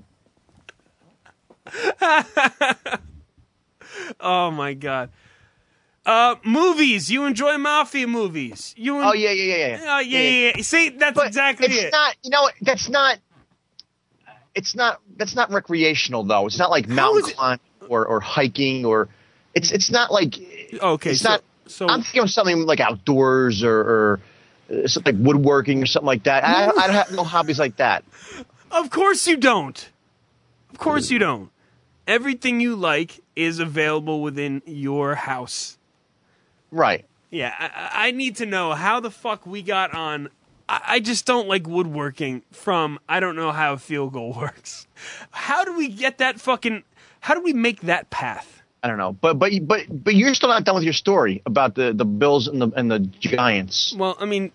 Oh my God. Uh, movies. You enjoy mafia movies. You. En- oh yeah, yeah, yeah, yeah. Uh, yeah, yeah, yeah, yeah. See, that's but exactly it's it. It's not. You know, that's not. It's not. That's not recreational though. It's not like mountain climbing or, or hiking or. It's it's not like. Okay, it's so, not. So I'm thinking of something like outdoors or, or uh, something like woodworking or something like that. I, I have no hobbies like that. Of course you don't. Of course you don't. Everything you like is available within your house. Right. Yeah, I, I need to know how the fuck we got on I, I just don't like woodworking from I don't know how a field goal works. How do we get that fucking? How do we make that path? I don't know, but but but but you're still not done with your story about the, the Bills and the and the Giants. Well, I mean,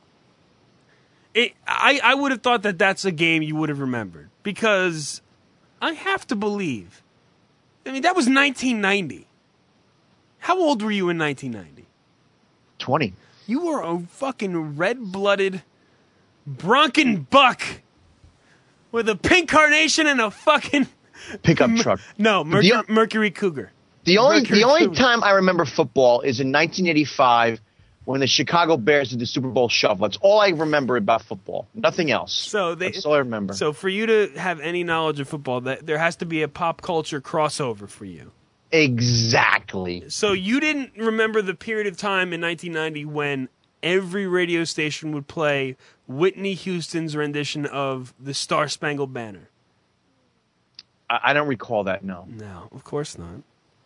it, I I would have thought that that's a game you would have remembered because I have to believe. I mean, that was nineteen ninety. How old were you in nineteen ninety? twenty. You were a fucking red-blooded Bronco buck with a pink carnation and a fucking pickup truck. No, Mercury, The- Mercury Cougar. The only Mercury the only Cougar. time I remember football is in nineteen eighty-five when the Chicago Bears did the Super Bowl shuffle. That's all I remember about football. Nothing else. So they, That's all I remember. So for you to have any knowledge of football, that there has to be a pop culture crossover for you. Exactly. So you didn't remember the period of time in nineteen ninety when every radio station would play Whitney Houston's rendition of the Star Spangled Banner. I, I don't recall that. No. No, of course not.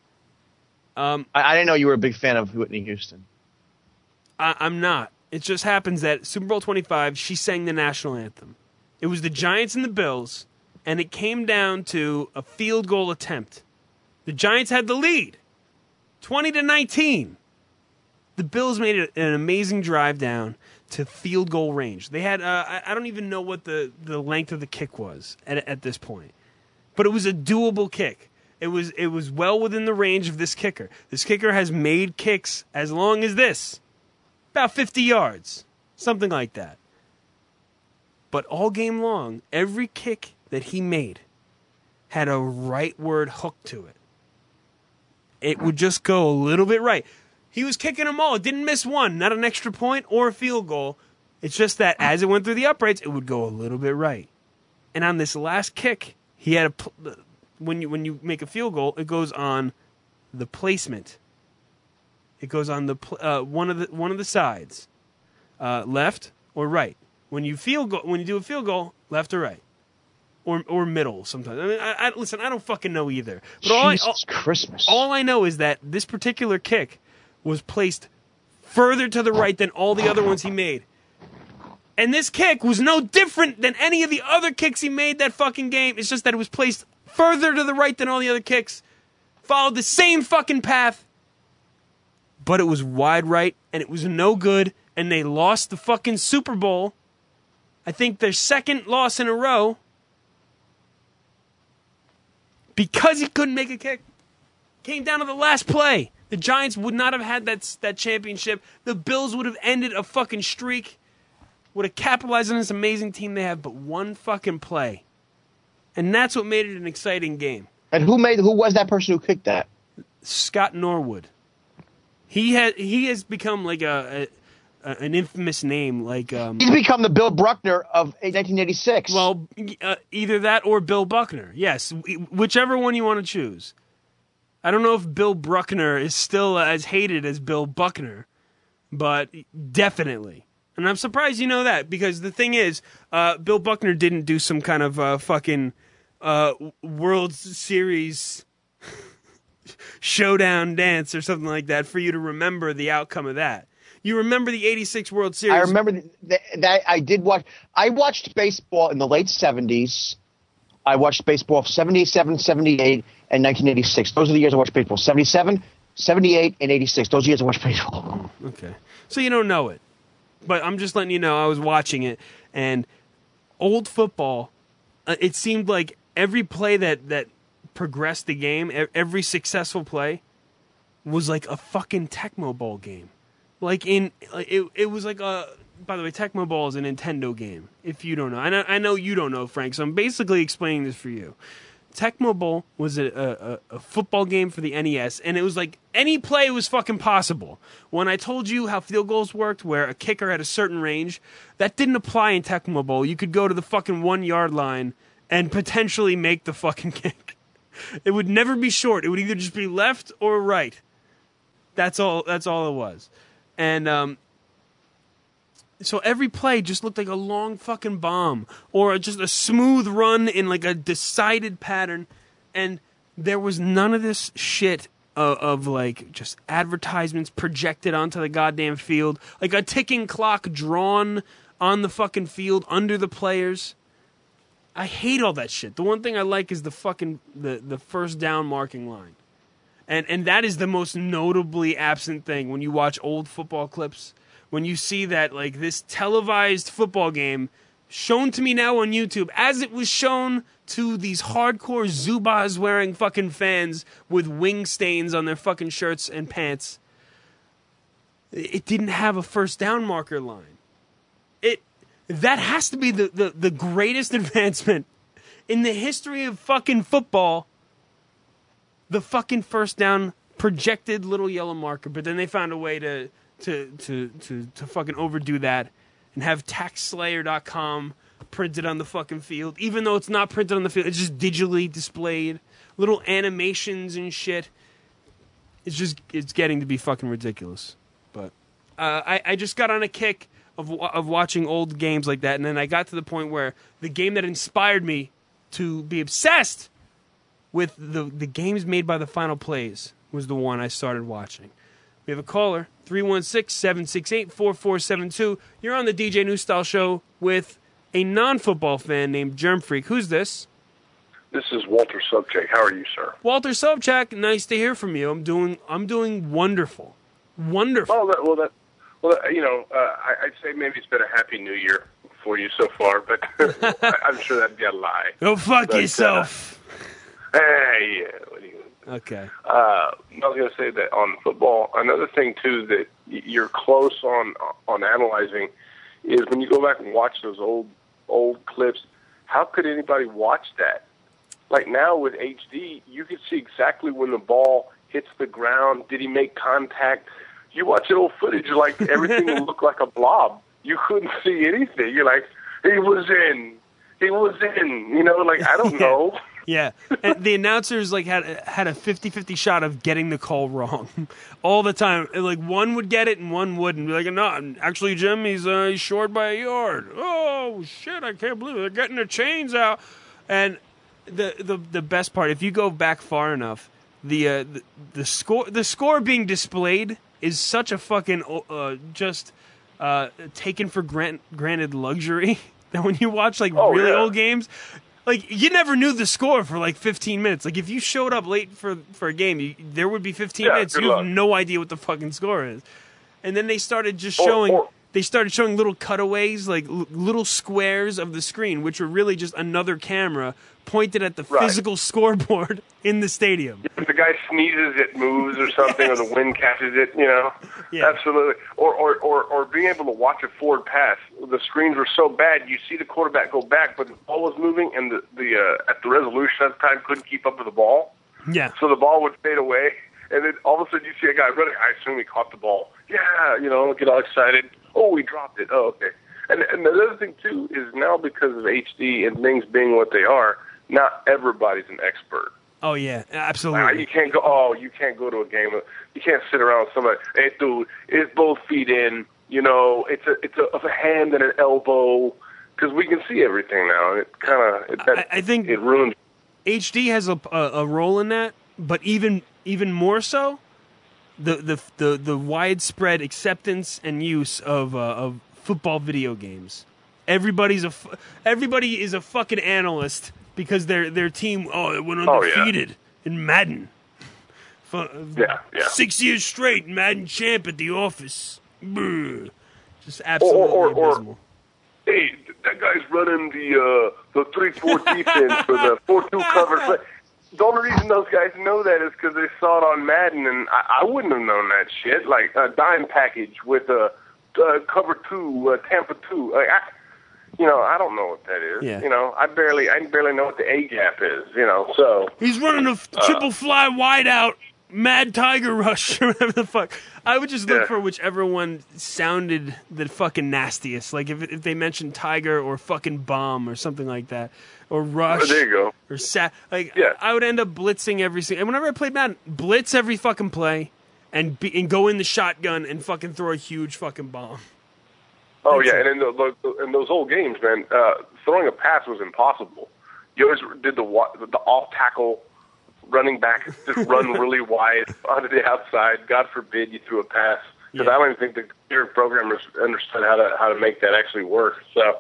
Um, I, I didn't know you were a big fan of Whitney Houston. I, I'm not. It just happens that Super Bowl twenty-five, she sang the national anthem. It was the Giants and the Bills, and it came down to a field goal attempt. The Giants had the lead, twenty to nineteen. The Bills made it an amazing drive down to field goal range. They had, uh, I, I don't even know what the, the length of the kick was at, at this point, but it was a doable kick. It was it was well within the range of this kicker. This kicker has made kicks as long as this, about fifty yards, something like that. But all game long, every kick that he made had a rightward hook to it. It would just go a little bit right. He was kicking them all. It didn't miss one, not an extra point or a field goal. It's just that as it went through the uprights, it would go a little bit right. And on this last kick, he had a... Pl- When you when you make a field goal, it goes on the placement. It goes on the pl- uh, one of the one of the sides, uh, left or right. When you field goal, when you do a field goal, left or right, or or middle. Sometimes. I mean, I, I, listen, I don't fucking know either. But all I, Jesus all, Christmas. all I know is that this particular kick was placed further to the right than all the other ones he made. And this kick was no different than any of the other kicks he made that fucking game. It's just that it was placed further to the right than all the other kicks, followed the same fucking path, but it was wide right, and it was no good, and they lost the fucking Super Bowl. I think their second loss in a row because he couldn't make a kick. Came down to the last play. The Giants would not have had that, that championship. The Bills would have ended a fucking streak, would have capitalized on this amazing team they have, but one fucking play. And that's what made it an exciting game. And who made? Who was that person who kicked that? Scott Norwood. He had he has become like a, a, a an infamous name. Like um, He's become the Bill Bruckner of nineteen eighty-six. well, uh, either that or Bill Buckner. Yes, whichever one you want to choose. I don't know if Bill Bruckner is still as hated as Bill Buckner, but definitely. And I'm surprised you know that because the thing is, uh, Bill Buckner didn't do some kind of uh, fucking uh, World Series showdown dance or something like that for you to remember the outcome of that. You remember the eighty-six World Series. I remember that, that I did watch. I watched baseball in the late seventies. I watched baseball seventy-seven, seventy-eight, and nineteen eighty-six. Those are the years I watched baseball. seventy-seven, seventy-eight, and eighty-six. Those are the years I watched baseball. Okay. So you don't know it. But I'm just letting you know I was watching it, and old football, uh, it seemed like every play that, that progressed the game, every successful play, was like a fucking Tecmo Bowl game. Like in, it, it was like a. By the way, Tecmo Bowl is a Nintendo game. If you don't know, I know, I know you don't know, Frank. So I'm basically explaining this for you. Tecmo Bowl was a, a, a football game for the N E S, and it was like any play was fucking possible. When I told you how field goals worked, where a kicker had a certain range, that didn't apply in Tecmo Bowl. You could go to the fucking one yard line and potentially make the fucking kick. It would never be short. It would either just be left or right. That's all. That's all it was, and um. So every play just looked like a long fucking bomb or just a smooth run in like a decided pattern. And there was none of this shit of, of like just advertisements projected onto the goddamn field. Like a ticking clock drawn on the fucking field, under the players. I hate all that shit. The one thing I like is the fucking the, the first down marking line. And and that is the most notably absent thing when you watch old football clips. When you see that, like, this televised football game shown to me now on YouTube, as it was shown to these hardcore Zubaz wearing fucking fans with wing stains on their fucking shirts and pants, it didn't have a first down marker line. It that has to be the, the, the greatest advancement in the history of fucking football. The fucking first down projected little yellow marker, but then they found a way to to to to, to fucking overdo that and have tax slayer dot com printed on the fucking field, even though it's not printed on the field. It's just digitally displayed, little animations and shit. It's just it's getting to be fucking ridiculous. But uh, I I just got on a kick of of watching old games like that, and then I got to the point where the game that inspired me to be obsessed with the the games made by the Final Plays was the one I started watching. We have a caller, three one six, seven six eight, four four seven two. You're on the D J New Style Show with a non-football fan named Germ Freak. Who's this? This is Walter Sobchak. How are you, sir? Walter Sobchak, nice to hear from you. I'm doing I'm doing wonderful. Wonderful. Well, that, well, that, well, that, you know, uh, I, I'd say maybe it's been a happy New Year for you so far, but I, I'm sure that'd be a lie. Go fuck but, yourself. Uh, hey, yeah. What are you Okay. Uh, I was going to say that on football, another thing, too, that you're close on on analyzing is when you go back and watch those old old clips, how could anybody watch that? Like now with H D, you can see exactly when the ball hits the ground. Did he make contact? You watch old footage, like everything will look like a blob. You couldn't see anything. You're like, he was in. He was in. You know, like, I don't know. Yeah, and the announcers like had had a fifty-fifty shot of getting the call wrong all the time. Like one would get it and one wouldn't. Be like, no, actually, Jim, he's uh, he's short by a yard. Oh shit! I can't believe it. They're getting their chains out. And the the the best part, if you go back far enough, the uh, the, the score the score being displayed is such a fucking uh, just uh, taken for grant, granted luxury that when you watch like oh, really yeah. old games. Like, you never knew the score for, like, fifteen minutes. Like, if you showed up late for, for a game, you, there would be fifteen yeah, minutes. You luck. have no idea what the fucking score is. And then they started just showing... Or, or, they started showing little cutaways, like, l- little squares of the screen, which were really just another camera pointed at the right. physical scoreboard in the stadium. If the guy sneezes, it moves or something, yes. or the wind catches it, you know. Yeah. Absolutely. Or, or, or, or being able to watch a forward pass. The screens were so bad, you see the quarterback go back, but the ball was moving, and the, the uh, at the resolution at the time couldn't keep up with the ball. Yeah. So the ball would fade away, and then all of a sudden you see a guy running. I assume he caught the ball. Yeah, you know, get all excited. Oh, we dropped it. Oh, okay. And, and the other thing, too, is now because of H D and things being what they are, not everybody's an expert. Oh, yeah, absolutely. Uh, you can't go, oh, you can't go to a game. You can't sit around with somebody, hey, dude, it's both feet in. You know, it's a it's a, of a hand and an elbow. Because we can see everything now. And it kind of, I, I think it ruins. H D has a, a, a role in that, but even even more so, the the the, the widespread acceptance and use of uh, of football video games. Everybody's a everybody is a fucking analyst because their their team oh it went undefeated oh, yeah. in Madden. For, yeah, yeah. Six years straight, Madden champ at the office. Brr. Just absolutely or, or, or, abysmal. Hey, that guy's running the uh, the three four defense for the four two cover. But the only reason those guys know that is because they saw it on Madden, and I, I wouldn't have known that shit. Like a dime package with a uh, cover two, uh, Tampa two. Like, I, you know, I don't know what that is. Yeah. You know, I barely, I barely know what the A gap is. You know, so he's running a f- uh, triple fly wide out. Mad Tiger Rush or whatever the fuck. I would just look yeah. for whichever one sounded the fucking nastiest. Like if if they mentioned Tiger or fucking Bomb or something like that. Or Rush. Oh, there you go. Or Sa- like yeah. I would end up blitzing every single... And whenever I played Madden, blitz every fucking play and be, and go in the shotgun and fucking throw a huge fucking bomb. Oh, That's yeah. it. And in, the, the, in those old games, man, uh, throwing a pass was impossible. You always did the the off-tackle... running back, just run really wide onto the outside. God forbid you threw a pass. Because Yeah. I don't even think the computer programmers understood how to how to make that actually work. So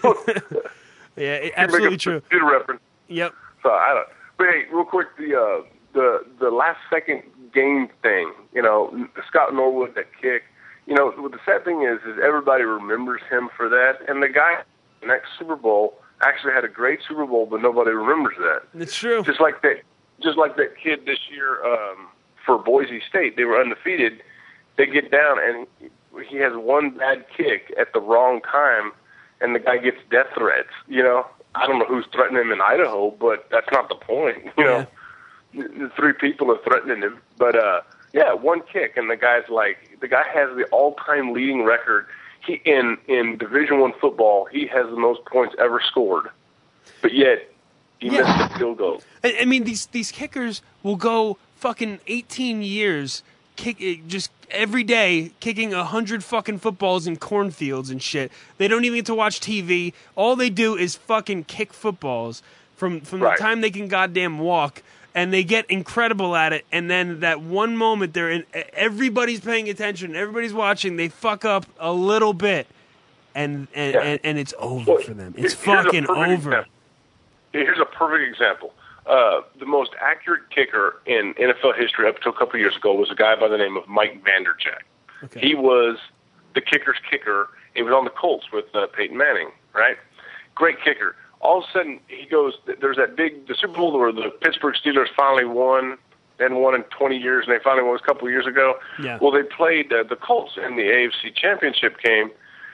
yeah, it, absolutely true. Computer reference. Yep. So I don't. But hey, real quick, the uh, the the last second game thing. You know, Scott Norwood, that kick. You know, what the sad thing is, is everybody remembers him for that, and the guy next Super Bowl actually had a great Super Bowl, but nobody remembers that. It's true. Just like that, just like that kid this year um, for Boise State, they were undefeated. They get down, and he has one bad kick at the wrong time, and the guy gets death threats. You know, I don't know who's threatening him in Idaho, but that's not the point. You know, yeah. The three people are threatening him, but uh, yeah, one kick, and the guy's like, the guy has the all-time leading record. He in in Division One football, he has the most points ever scored, but yet he yeah. missed a field goal. I, I mean, these these kickers will go fucking eighteen years, kick just every day, kicking a hundred fucking footballs in cornfields and shit. They don't even get to watch T V. All they do is fucking kick footballs from from right. the time they can goddamn walk. And they get incredible at it, and then that one moment they're in, everybody's paying attention, everybody's watching, they fuck up a little bit, and and, yeah. and, and it's over well, for them. It's here's fucking over. Example. Here's a perfect example. Uh, the most accurate kicker in N F L history up until a couple of years ago was a guy by the name of Mike Vanderjagt. Okay. He was the kicker's kicker. He was on the Colts with uh, Peyton Manning, right? Great kicker. All of a sudden, he goes, there's that big, the Super Bowl where the Pittsburgh Steelers finally won, then won in twenty years, and they finally won a couple of years ago. Yeah. Well, they played uh, the Colts in the A F C Championship game,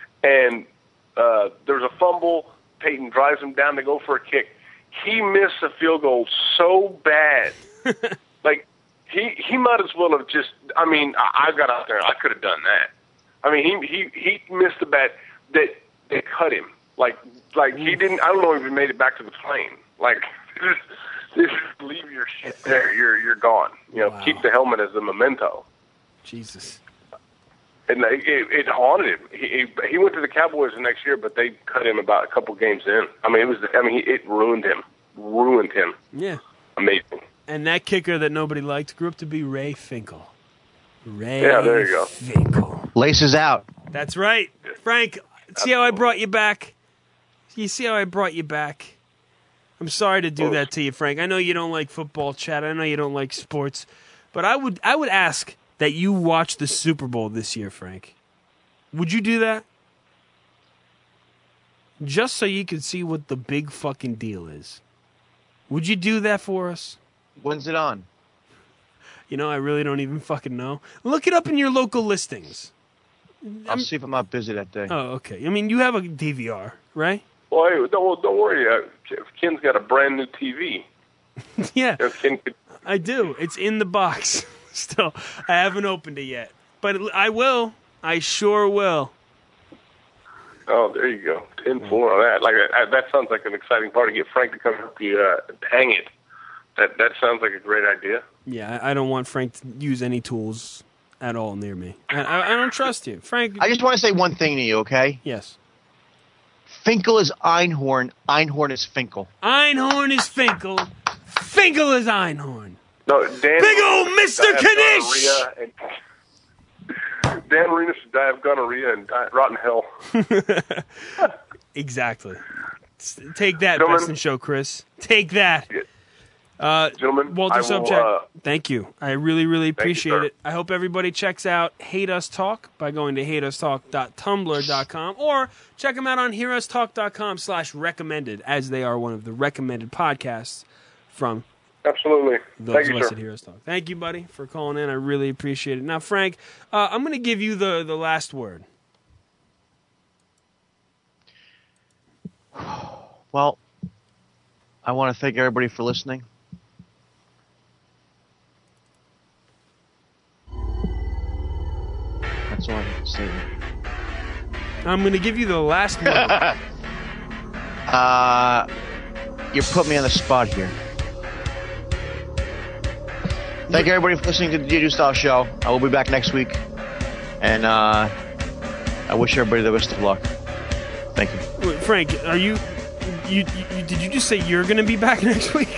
and uh, there was a fumble. Peyton drives him down to go for a kick. He missed a field goal so bad. like, he he might as well have just, I mean, I, I got out there, I could have done that. I mean, he, he, he missed the bat that they cut him. Like, like he didn't. I don't know if he made it back to the plane. Like, just, just leave your shit there. You're you're gone. You know, wow. Keep the helmet as a memento. Jesus. And it, it haunted him. He he went to the Cowboys the next year, but they cut him about a couple games in. I mean, it was. I mean, it ruined him. Ruined him. Yeah. Amazing. And that kicker that nobody liked grew up to be Ray Finkel. Ray. Yeah, there you go. Finkel. Laces out. That's right, Frank. See how I brought you back. You see how I brought you back? I'm sorry to do that to you, Frank. I know you don't like football chat. I know you don't like sports. But I would I would ask that you watch the Super Bowl this year, Frank. Would you do that? Just so you could see what the big fucking deal is. Would you do that for us? When's it on? You know, I really don't even fucking know. Look it up in your local listings. I'll I'm, see if I'm not busy that day. Oh, okay. I mean, you have a D V R, right? Well, hey, don't, don't worry. Uh, Ken's got a brand new T V. Yeah, you know, Ken could... I do. It's in the box still. I haven't opened it yet. But I will. I sure will. Oh, there you go. ten four on that. Like I, that sounds like an exciting part to get Frank to come help you uh, hang it. That that sounds like a great idea. Yeah, I, I don't want Frank to use any tools at all near me. I, I, I don't trust you, Frank. I just want to say one thing to you, okay? Yes. Finkel is Einhorn. Einhorn is Finkel. Einhorn is Finkel. Finkel is Einhorn. No, Dan. Big old Mister Knish! And Dan Marino should die of gonorrhea and die, rot in hell. Exactly. Take that, Gentlemen, Best in Show, Chris. Take that. Yeah. Uh, Gentlemen, Walter I will, Sobchak, uh, thank you. I really, really appreciate you, it. I hope everybody checks out Hate Us Talk by going to hate us talk dot tumblr dot com or check them out on hear us talk dot com slash recommended, as they are one of the recommended podcasts from Absolutely. those Thank of you, us sir. at Hear Us Talk. Thank you, buddy, for calling in. I really appreciate it. Now, Frank, uh, I'm going to give you the, the last word. Well, I want to thank everybody for listening. That's all I have to say. I'm going to give you the last word. uh, you put me on the spot here. Thank you, everybody, for listening to the Juju Style Show. I will be back next week. And uh, I wish everybody the best of luck. Thank you. Wait, Frank, are you, you, you... Did you just say you're going to be back next week?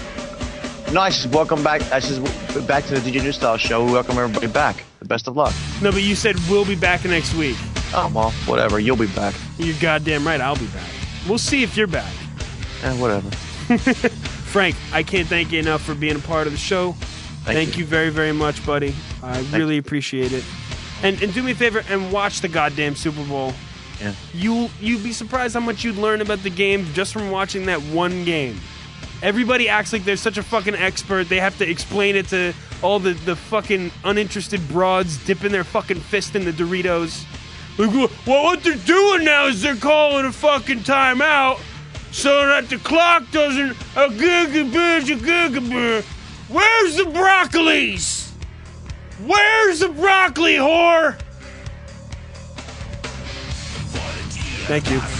No, I said welcome back. I said back to the D J New Style Show. We welcome everybody back. The best of luck. No, but you said we'll be back next week. Oh, well, whatever. You'll be back. You're goddamn right. I'll be back. We'll see if you're back. Eh, whatever. Frank, I can't thank you enough for being a part of the show. Thank, thank you. you very, very much, buddy. I Thank really you. appreciate it. And and do me a favor and watch the goddamn Super Bowl. Yeah. You you'd be surprised how much you'd learn about the game just from watching that one game. Everybody acts like they're such a fucking expert. They have to explain it to all the, the fucking uninterested broads dipping their fucking fist in the Doritos. Like, well, what they're doing now is they're calling a fucking timeout so that the clock doesn't... A gigaboo, a gigaboo. Where's the broccolis? Where's the broccoli, whore? Thank you.